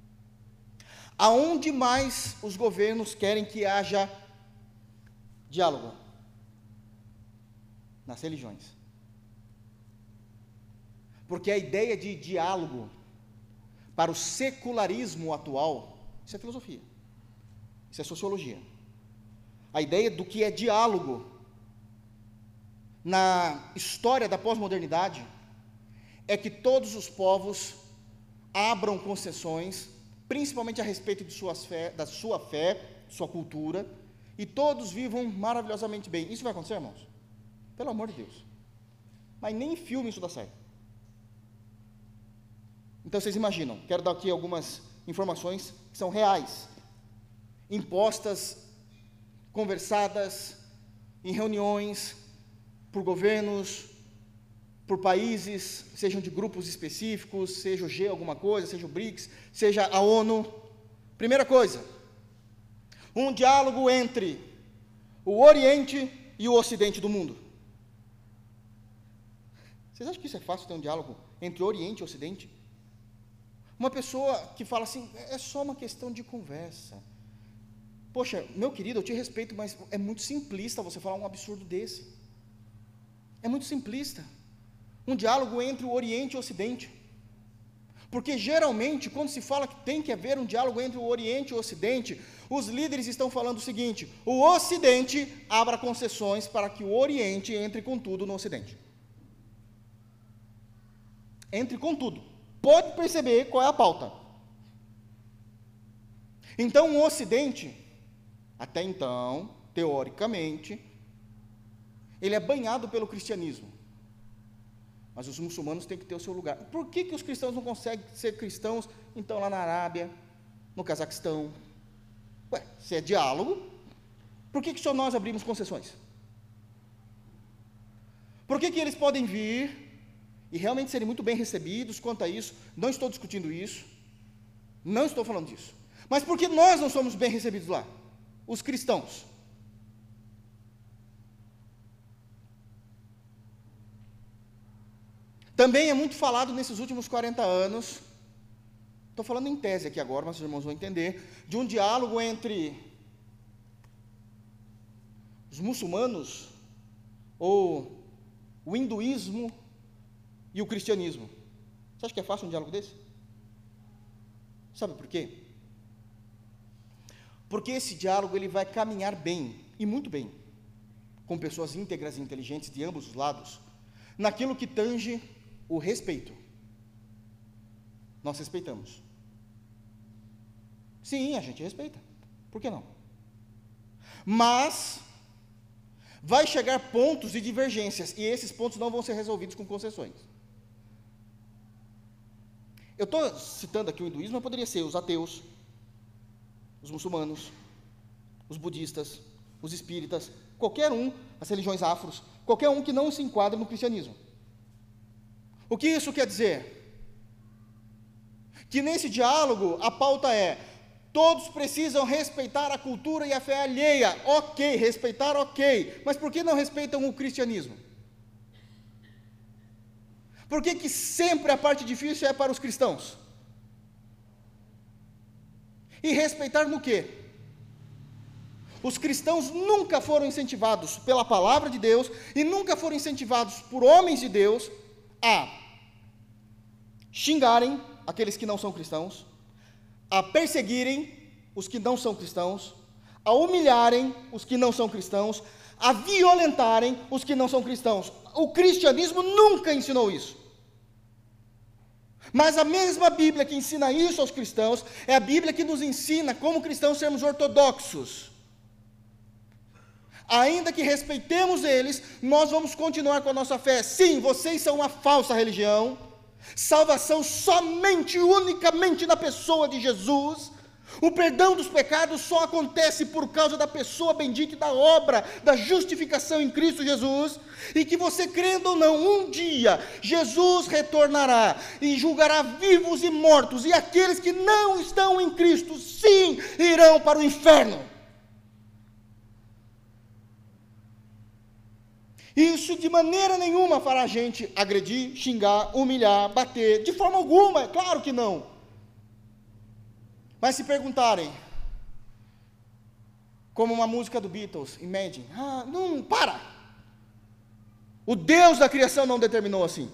Aonde mais os governos querem que haja diálogo? Nas religiões. Porque a ideia de diálogo para o secularismo atual, isso é filosofia, isso é sociologia. A ideia do que é diálogo na história da pós-modernidade é que todos os povos abram concessões, principalmente a respeito de suas fé, da sua fé, sua cultura, e todos vivam maravilhosamente bem. Isso vai acontecer, irmãos? Pelo amor de Deus. Mas nem em filme isso dá certo. Então vocês imaginam, quero dar aqui algumas informações que são reais, impostas, conversadas em reuniões por governos, por países, sejam de grupos específicos, seja o G alguma coisa, seja o BRICS, seja a ONU. Primeira coisa, um diálogo entre o Oriente e o Ocidente do mundo. Vocês acham que isso é fácil, ter um diálogo entre o Oriente e o Ocidente? Uma pessoa que fala assim, é só uma questão de conversa. Poxa, meu querido, eu te respeito, mas é muito simplista você falar um absurdo desse. É muito simplista. Um diálogo entre o Oriente e o Ocidente. Porque geralmente, quando se fala que tem que haver um diálogo entre o Oriente e o Ocidente, os líderes estão falando o seguinte: o Ocidente abra concessões para que o Oriente entre com tudo no Ocidente. Entre com tudo. Pode perceber qual é a pauta. Então, o Ocidente, até então, teoricamente, ele é banhado pelo cristianismo. Mas os muçulmanos têm que ter o seu lugar. Por que que os cristãos não conseguem ser cristãos, então, lá na Arábia, no Cazaquistão, Ué, se é diálogo, por que, que só nós abrimos concessões? Por que, que eles podem vir e realmente serem muito bem recebidos quanto a isso? Não estou discutindo isso, não estou falando disso. Mas por que nós não somos bem recebidos lá? Os cristãos. Também é muito falado nesses últimos quarenta anos, estou falando em tese aqui agora, mas os irmãos vão entender, de um diálogo entre os muçulmanos, ou o hinduísmo e o cristianismo. Você acha que é fácil um diálogo desse? Sabe por quê? Porque esse diálogo ele vai caminhar bem, e muito bem, com pessoas íntegras e inteligentes de ambos os lados, naquilo que tange o respeito. Nós respeitamos. Sim, a gente respeita. Por que não? Mas vai chegar pontos de divergências, e esses pontos não vão ser resolvidos com concessões. Eu estou citando aqui o hinduísmo, mas poderia ser os ateus, os muçulmanos, os budistas, os espíritas, qualquer um, as religiões afros, qualquer um que não se enquadre no cristianismo. O que isso quer dizer? Que nesse diálogo a pauta é: todos precisam respeitar a cultura e a fé alheia. Ok, respeitar ok, mas por que não respeitam o cristianismo? Por que que sempre a parte difícil é para os cristãos? E respeitar no quê? Os cristãos nunca foram incentivados pela palavra de Deus e nunca foram incentivados por homens de Deus a xingarem aqueles que não são cristãos, a perseguirem os que não são cristãos, a humilharem os que não são cristãos, a violentarem os que não são cristãos. O cristianismo nunca ensinou isso. Mas a mesma Bíblia que ensina isso aos cristãos é a Bíblia que nos ensina como cristãos sermos ortodoxos. Ainda que respeitemos eles, nós vamos continuar com a nossa fé. Sim, vocês são uma falsa religião. Salvação somente, unicamente na pessoa de Jesus. O perdão dos pecados só acontece por causa da pessoa bendita e da obra da justificação em Cristo Jesus. E que você crendo ou não, um dia Jesus retornará e julgará vivos e mortos, e aqueles que não estão em Cristo, sim, irão para o inferno. Isso de maneira nenhuma fará a gente agredir, xingar, humilhar, bater, de forma alguma, é claro que não. Mas se perguntarem, como uma música do Beatles, Imagine, ah, não, para! O Deus da criação não determinou assim.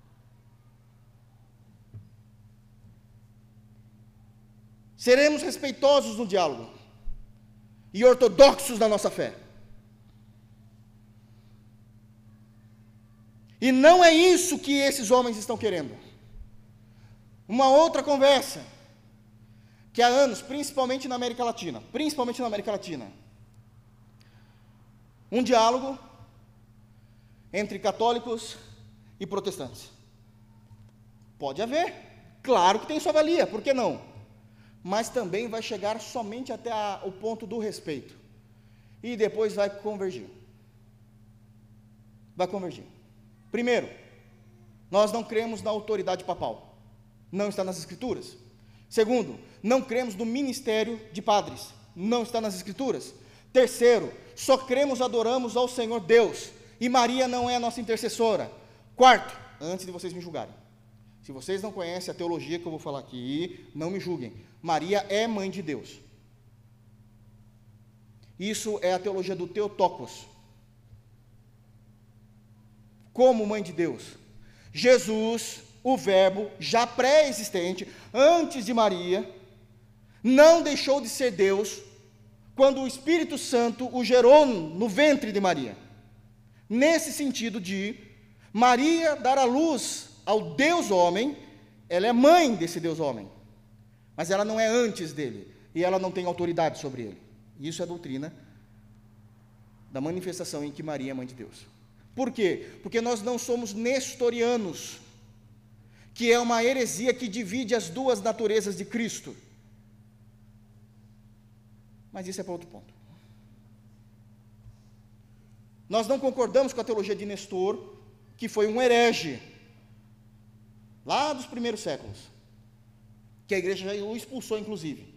Seremos respeitosos no diálogo e ortodoxos na nossa fé. E não é isso que esses homens estão querendo. Uma outra conversa, que há anos, principalmente na América Latina, principalmente na América Latina, um diálogo entre católicos e protestantes. Pode haver, claro que tem sua valia, por que não? Mas também vai chegar somente até a, o ponto do respeito, e depois vai convergir. Vai convergir. Primeiro, nós não cremos na autoridade papal, não está nas Escrituras. Segundo, não cremos no ministério de padres, não está nas Escrituras. Terceiro, só cremos, adoramos ao Senhor Deus, e Maria não é a nossa intercessora. Quarto, antes de vocês me julgarem, se vocês não conhecem a teologia que eu vou falar aqui, não me julguem. Maria é mãe de Deus. Isso é a teologia do Theotokos. Como mãe de Deus, Jesus, o verbo já pré-existente, antes de Maria, não deixou de ser Deus, quando o Espírito Santo o gerou no ventre de Maria, nesse sentido de Maria dar a luz ao Deus homem, ela é mãe desse Deus homem, mas ela não é antes dele, e ela não tem autoridade sobre ele. Isso é a doutrina da manifestação em que Maria é mãe de Deus. Por quê? Porque nós não somos nestorianos, que é uma heresia que divide as duas naturezas de Cristo. Mas isso é para outro ponto. Nós não concordamos com a teologia de Nestor, que foi um herege, lá dos primeiros séculos, que a igreja já o expulsou, inclusive.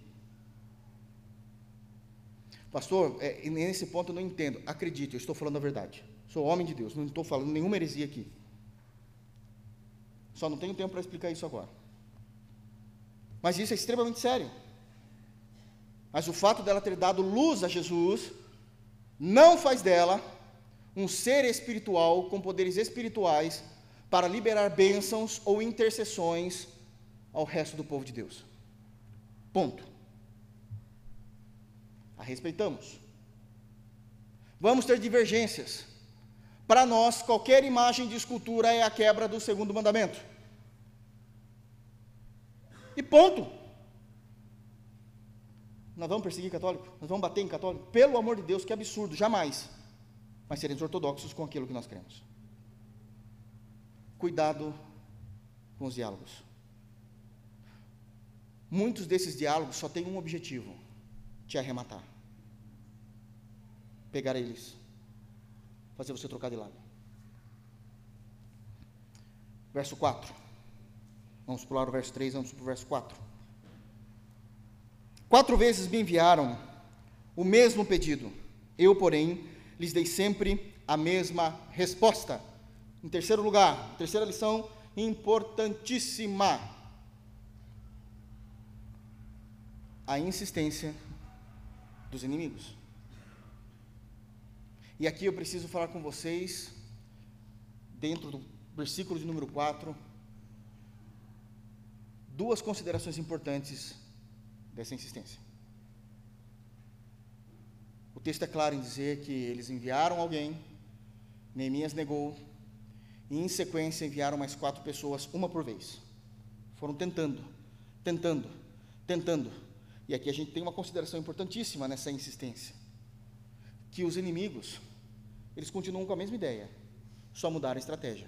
Pastor, é, nesse ponto eu não entendo. Acredite, eu estou falando a verdade. Sou homem de Deus, não estou falando nenhuma heresia aqui. Só não tenho tempo para explicar isso agora. Mas isso é extremamente sério. Mas o fato dela ter dado luz a Jesus não faz dela um ser espiritual com poderes espirituais para liberar bênçãos ou intercessões ao resto do povo de Deus. Ponto. A respeitamos. Vamos ter divergências. Para nós, qualquer imagem de escultura é a quebra do segundo mandamento. E ponto. Nós vamos perseguir católico? Nós vamos bater em católico? Pelo amor de Deus, que absurdo, jamais. Mas seremos ortodoxos com aquilo que nós cremos. Cuidado com os diálogos. Muitos desses diálogos só têm um objetivo: te arrematar. Pegar eles. Fazer você trocar de lado. Verso quatro. Vamos pular o verso três, vamos para o verso quatro. Quatro vezes me enviaram o mesmo pedido. Eu, porém, lhes dei sempre a mesma resposta. Em terceiro lugar, terceira lição importantíssima: a insistência dos inimigos. E aqui eu preciso falar com vocês, dentro do versículo de número quatro, duas considerações importantes dessa insistência. O texto é claro em dizer que eles enviaram alguém, Neemias negou, e em sequência enviaram mais quatro pessoas, uma por vez. Foram tentando, tentando, tentando. E aqui a gente tem uma consideração importantíssima nessa insistência, que os inimigos, eles continuam com a mesma ideia, só mudaram a estratégia.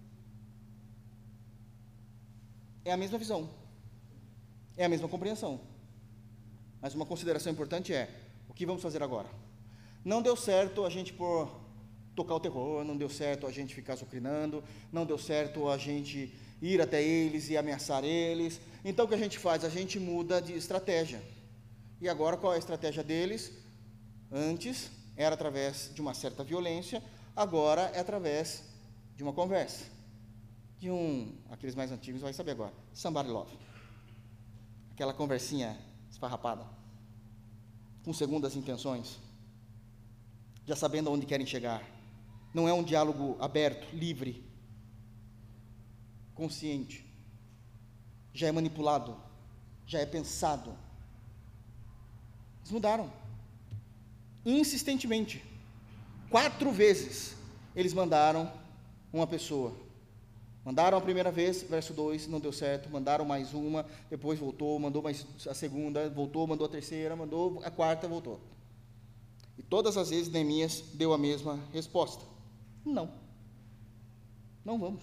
É a mesma visão, é a mesma compreensão. Mas uma consideração importante é: o que vamos fazer agora? Não deu certo a gente por tocar o terror, não deu certo a gente ficar azucrinando, não deu certo a gente ir até eles e ameaçar eles. Então o que a gente faz? A gente muda de estratégia. E agora qual é a estratégia deles? Antes era através de uma certa violência, agora é através de uma conversa. De um, aqueles mais antigos vai saber agora, somebody love. Aquela conversinha esfarrapada, com segundas intenções, já sabendo aonde querem chegar. Não é um diálogo aberto, livre, consciente. Já é manipulado, já é pensado. Eles mudaram. Insistentemente. Quatro vezes eles mandaram uma pessoa. Mandaram a primeira vez, verso dois, não deu certo. Mandaram mais uma, depois voltou, mandou mais a segunda, voltou, mandou a terceira, mandou a quarta, voltou. E todas as vezes Neemias deu a mesma resposta: não. Não vamos.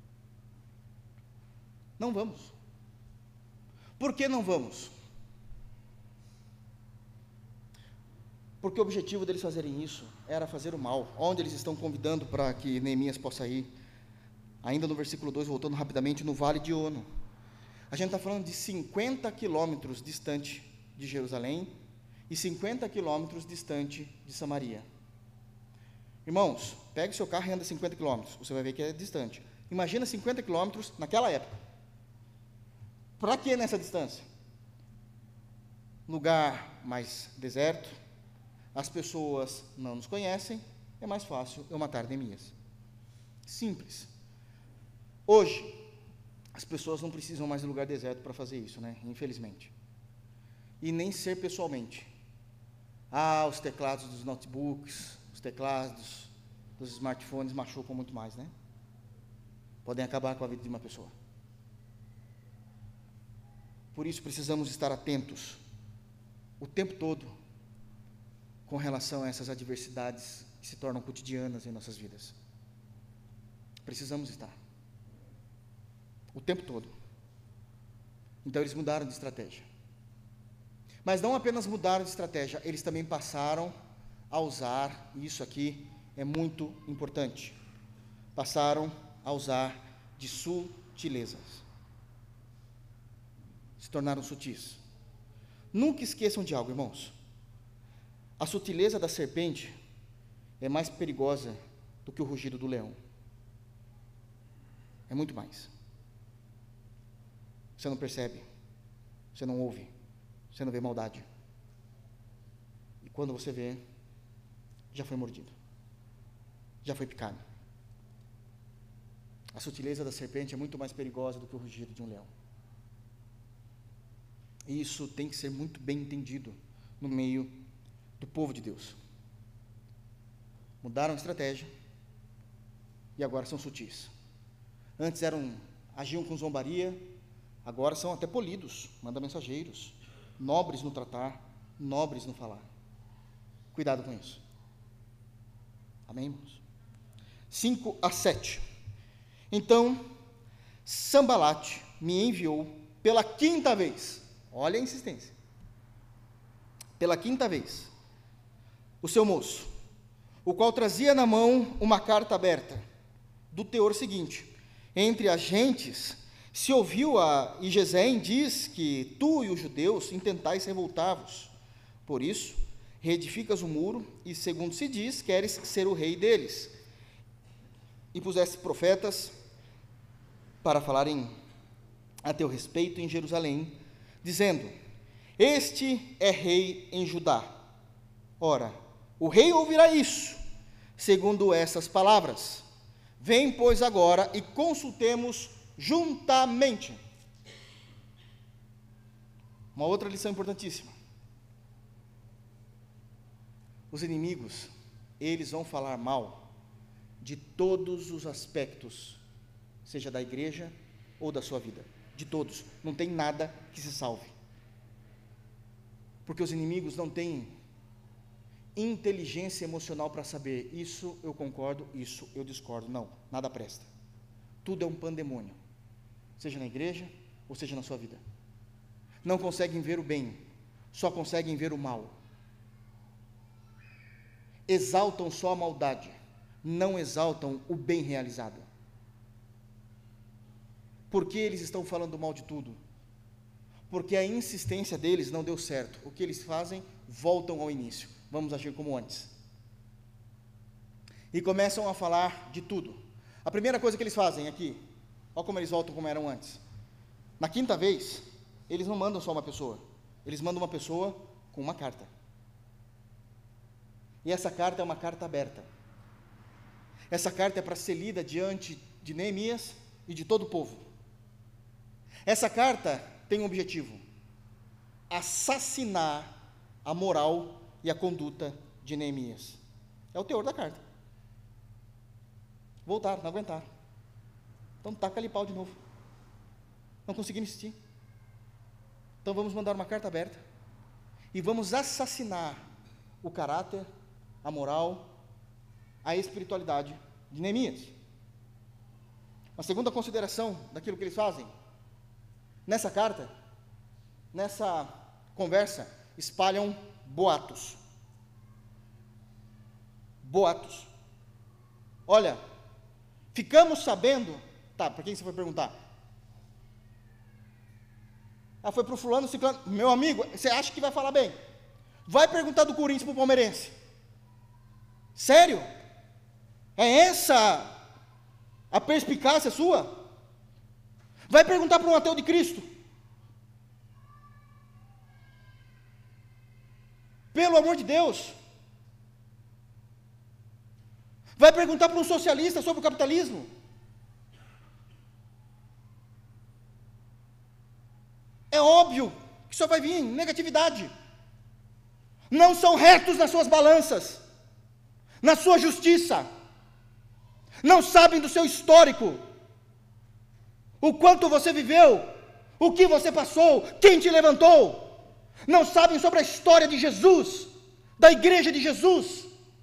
Não vamos. Por que não vamos? Porque o objetivo deles fazerem isso era fazer o mal. Onde eles estão convidando para que Neemias possa ir? Ainda no versículo dois, voltando rapidamente, no vale de Ono. A gente está falando de cinquenta quilômetros distante de Jerusalém e cinquenta quilômetros distante de Samaria. Irmãos, pegue o seu carro e anda cinquenta quilômetros, você vai ver que é distante. Imagina cinquenta quilômetros naquela época. Para que nessa distância? Lugar mais deserto, as pessoas não nos conhecem, é mais fácil eu matar Neemias. Simples. Hoje, as pessoas não precisam mais de lugar deserto para fazer isso, né? Infelizmente. E nem ser pessoalmente. Ah, os teclados dos notebooks, os teclados dos smartphones machucam muito mais, né? Podem acabar com a vida de uma pessoa. Por isso precisamos estar atentos o tempo todo com relação a essas adversidades que se tornam cotidianas em nossas vidas. Precisamos estar o tempo todo. Então eles mudaram de estratégia. Mas não apenas mudaram de estratégia, eles também passaram a usar, e isso aqui é muito importante, passaram a usar de sutilezas. Se tornaram sutis. Nunca esqueçam de algo, irmãos. A sutileza da serpente é mais perigosa do que o rugido do leão. É muito mais. Você não percebe, você não ouve, você não vê maldade. E quando você vê, já foi mordido, já foi picado. A sutileza da serpente é muito mais perigosa do que o rugido de um leão. E isso tem que ser muito bem entendido no meio do povo de Deus. Mudaram a estratégia e agora são sutis. Antes eram, agiam com zombaria, agora são até polidos, mandam mensageiros, nobres no tratar, nobres no falar. Cuidado com isso. Amém, irmãos? cinco a sete. Então, Sambalate me enviou pela quinta vez, olha a insistência, pela quinta vez, o seu moço, o qual trazia na mão uma carta aberta, do teor seguinte: entre as gentes se ouviu a e Gesem diz que tu e os judeus intentais revoltar-vos, por isso reedificas o muro e, segundo se diz, queres ser o rei deles, e puseste profetas para falarem a teu respeito em Jerusalém, dizendo: este é rei em Judá. Ora, o rei ouvirá isso, segundo essas palavras. Vem, pois, agora e consultemos juntamente. Uma outra lição importantíssima. Os inimigos, eles vão falar mal de todos os aspectos, seja da igreja ou da sua vida, de todos, não tem nada que se salve, porque os inimigos não têm inteligência emocional para saber, isso eu concordo, isso eu discordo, não, nada presta, tudo é um pandemônio, seja na igreja ou seja na sua vida, não conseguem ver o bem, só conseguem ver o mal, exaltam só a maldade, não exaltam o bem realizado. Por que eles estão falando mal de tudo? Porque a insistência deles não deu certo. O que eles fazem? Voltam ao início. Vamos agir como antes. E começam a falar de tudo. A primeira coisa que eles fazem aqui, olha como eles voltam como eram antes. Na quinta vez, eles não mandam só uma pessoa. Eles mandam uma pessoa com uma carta. E essa carta é uma carta aberta. Essa carta é para ser lida diante de Neemias e de todo o povo. Essa carta tem um objetivo: assassinar a moral e a conduta de Neemias. É o teor da carta. Voltaram, não aguentaram. Então taca ali pau de novo. Não conseguiram insistir. Então vamos mandar uma carta aberta e vamos assassinar o caráter, a moral, a espiritualidade de Neemias. Uma segunda consideração daquilo que eles fazem, nessa carta, nessa conversa, espalham boatos. Boatos. Olha, ficamos sabendo, tá, para quem você foi perguntar? Ah, foi para o fulano, ciclano, meu amigo, você acha que vai falar bem? Vai perguntar do Corinthians para o Palmeirense. Sério? É essa a perspicácia sua? Vai perguntar para um ateu de Cristo. Pelo amor de Deus. Vai perguntar para um socialista sobre o capitalismo. É óbvio que só vai vir negatividade. Não são retos nas suas balanças, na sua justiça. Não sabem do seu histórico, o quanto você viveu, o que você passou, quem te levantou. Não sabem sobre a história de Jesus, da igreja de Jesus.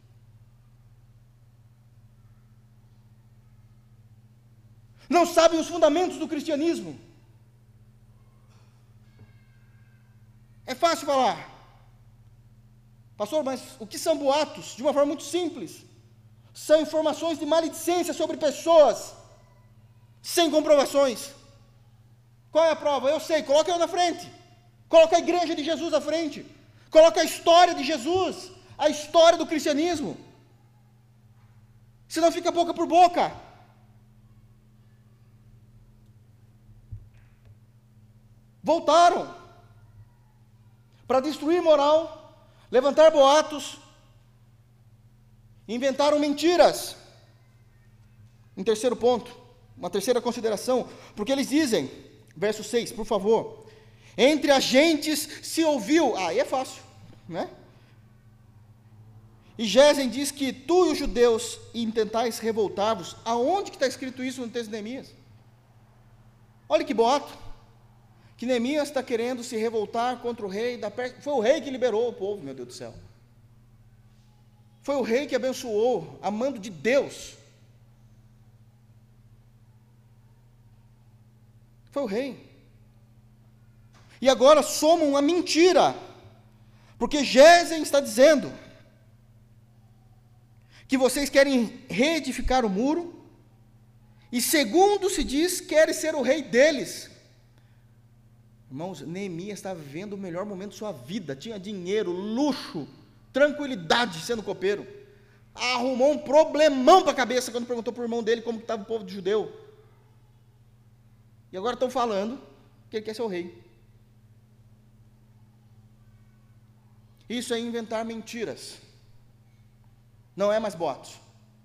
Não sabem os fundamentos do cristianismo. É fácil fácil falar. Pastor, mas o que são boatos? De uma forma muito simples. São informações de maledicência sobre pessoas, sem comprovações. Qual é a prova? Eu sei, coloca eu na frente. Coloca a igreja de Jesus à frente. Coloca a história de Jesus, a história do cristianismo. Senão fica boca por boca. Voltaram para destruir moral, levantar boatos, inventaram mentiras. Um terceiro ponto, uma terceira consideração, porque eles dizem, verso seis, por favor, entre as gentes se ouviu, aí é fácil, né? E Gesem diz que tu e os judeus intentais revoltar-vos. Aonde que está escrito isso no texto de Neemias? Olha que boato, que Neemias está querendo se revoltar contra o rei da Pérsia. Foi o rei que liberou o povo, meu Deus do céu. Foi o rei que abençoou, a mando de Deus. Foi o rei. E agora somam uma mentira, porque Gesem está dizendo que vocês querem reedificar o muro, e segundo se diz, querem ser o rei deles. Irmãos, Neemias estava vivendo o melhor momento de sua vida, tinha dinheiro, luxo, tranquilidade sendo copeiro. Arrumou um problemão para a cabeça quando perguntou para o irmão dele como estava o povo de judeu. E agora estão falando que ele quer ser o rei. Isso é inventar mentiras. Não é mais boatos.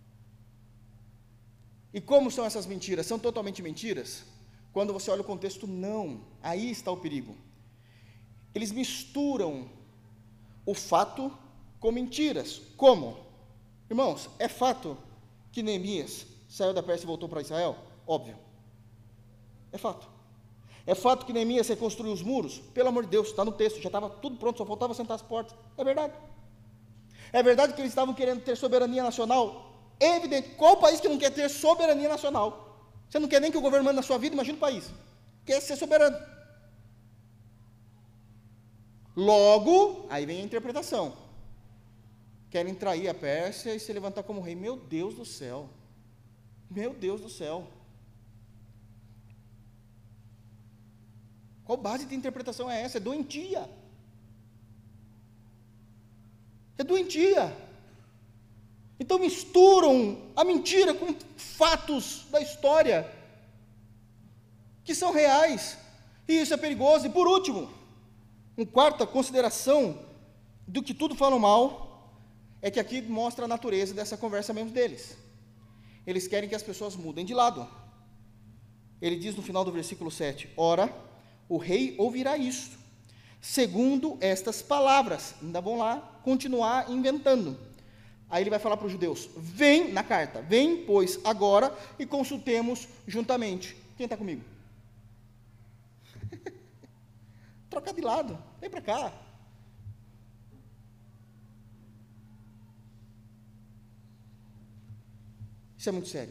E como são essas mentiras? São totalmente mentiras? Quando você olha o contexto, não. Aí está o perigo. Eles misturam o fato com mentiras. Como? Irmãos, é fato que Neemias saiu da Pérsia e voltou para Israel? Óbvio. É fato. É fato que Neemias reconstruiu os muros? Pelo amor de Deus, está no texto, já estava tudo pronto, só faltava sentar as portas. É verdade. É verdade que eles estavam querendo ter soberania nacional? É evidente. Qual país que não quer ter soberania nacional? Você não quer nem que o governo mande na sua vida, imagina o país. Quer ser soberano. Logo, aí vem a interpretação. Querem trair a Pérsia e se levantar como rei. Meu Deus do céu. Meu Deus do céu. Qual base de interpretação é essa? É doentia. É doentia. Então misturam a mentira com fatos da história que são reais. E isso é perigoso. E por último, uma quarta consideração do que tudo falam mal, é que aqui mostra a natureza dessa conversa mesmo deles. Eles querem que as pessoas mudem de lado. Ele diz no final do versículo sete, ora, o rei ouvirá isto, segundo estas palavras. Ainda vão lá continuar inventando. Aí ele vai falar para os judeus, vem, na carta, vem, pois, agora, e consultemos juntamente. Quem está comigo? Trocar de lado, vem para cá. Isso é muito sério.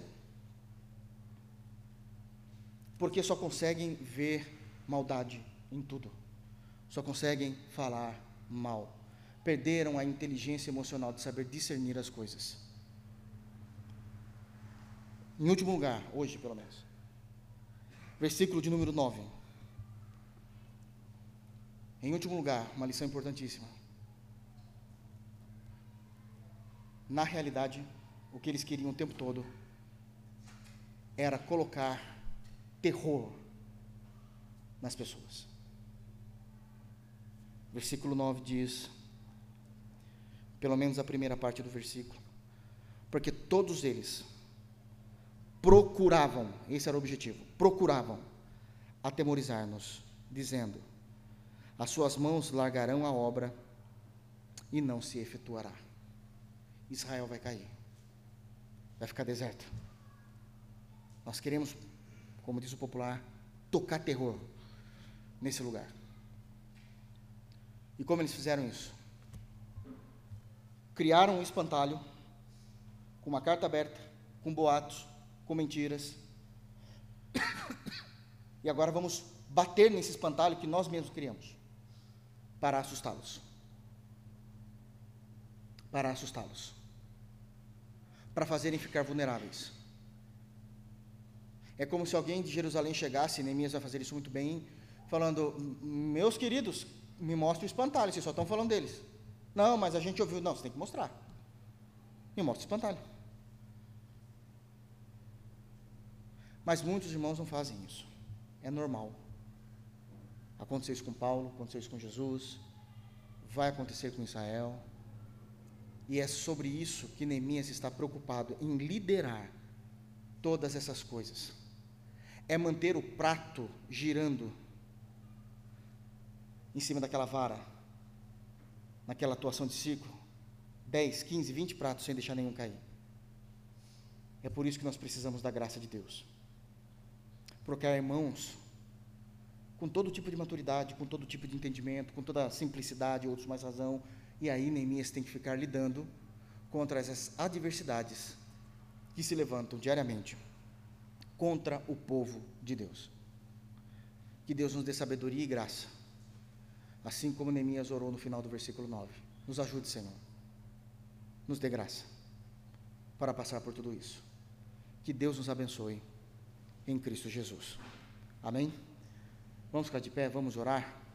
Porque só conseguem ver maldade em tudo. Só conseguem falar mal. Perderam a inteligência emocional de saber discernir as coisas. Em último lugar, hoje pelo menos, versículo de número nove. Em último lugar, uma lição importantíssima. Na realidade, o que eles queriam o tempo todo era colocar terror nas pessoas. Versículo nove diz, pelo menos a primeira parte do versículo, porque todos eles procuravam, esse era o objetivo, procuravam atemorizar-nos, dizendo, as suas mãos largarão a obra e não se efetuará. Israel vai cair, vai ficar deserto. Nós queremos, como diz o popular, tocar terror nesse lugar. E como eles fizeram isso? Criaram um espantalho, com uma carta aberta, com boatos, com mentiras. E agora vamos bater nesse espantalho que nós mesmos criamos. para assustá-los. Para assustá-los. Para fazerem ficar vulneráveis. É como se alguém de Jerusalém chegasse, Neemias vai fazer isso muito bem, falando: meus queridos, me mostre o espantalho, vocês só estão falando deles. Não, mas a gente ouviu. Não, você tem que mostrar. Me mostra o espantalho. Mas muitos irmãos não fazem isso. É normal. Aconteceu isso com Paulo, aconteceu isso com Jesus, vai acontecer com Israel. E é sobre isso que Neemias está preocupado, em liderar todas essas coisas. É manter o prato girando em cima daquela vara, naquela atuação de ciclo, dez, quinze, vinte pratos sem deixar nenhum cair. É por isso que nós precisamos da graça de Deus. Procurar irmãos com todo tipo de maturidade, com todo tipo de entendimento, com toda a simplicidade, outros mais razão, e aí Neemias tem que ficar lidando contra essas adversidades que se levantam diariamente contra o povo de Deus. Que Deus nos dê sabedoria e graça, assim como Neemias orou no final do versículo nove. Nos ajude, Senhor, nos dê graça para passar por tudo isso. Que Deus nos abençoe em Cristo Jesus. Amém? Vamos ficar de pé, vamos orar.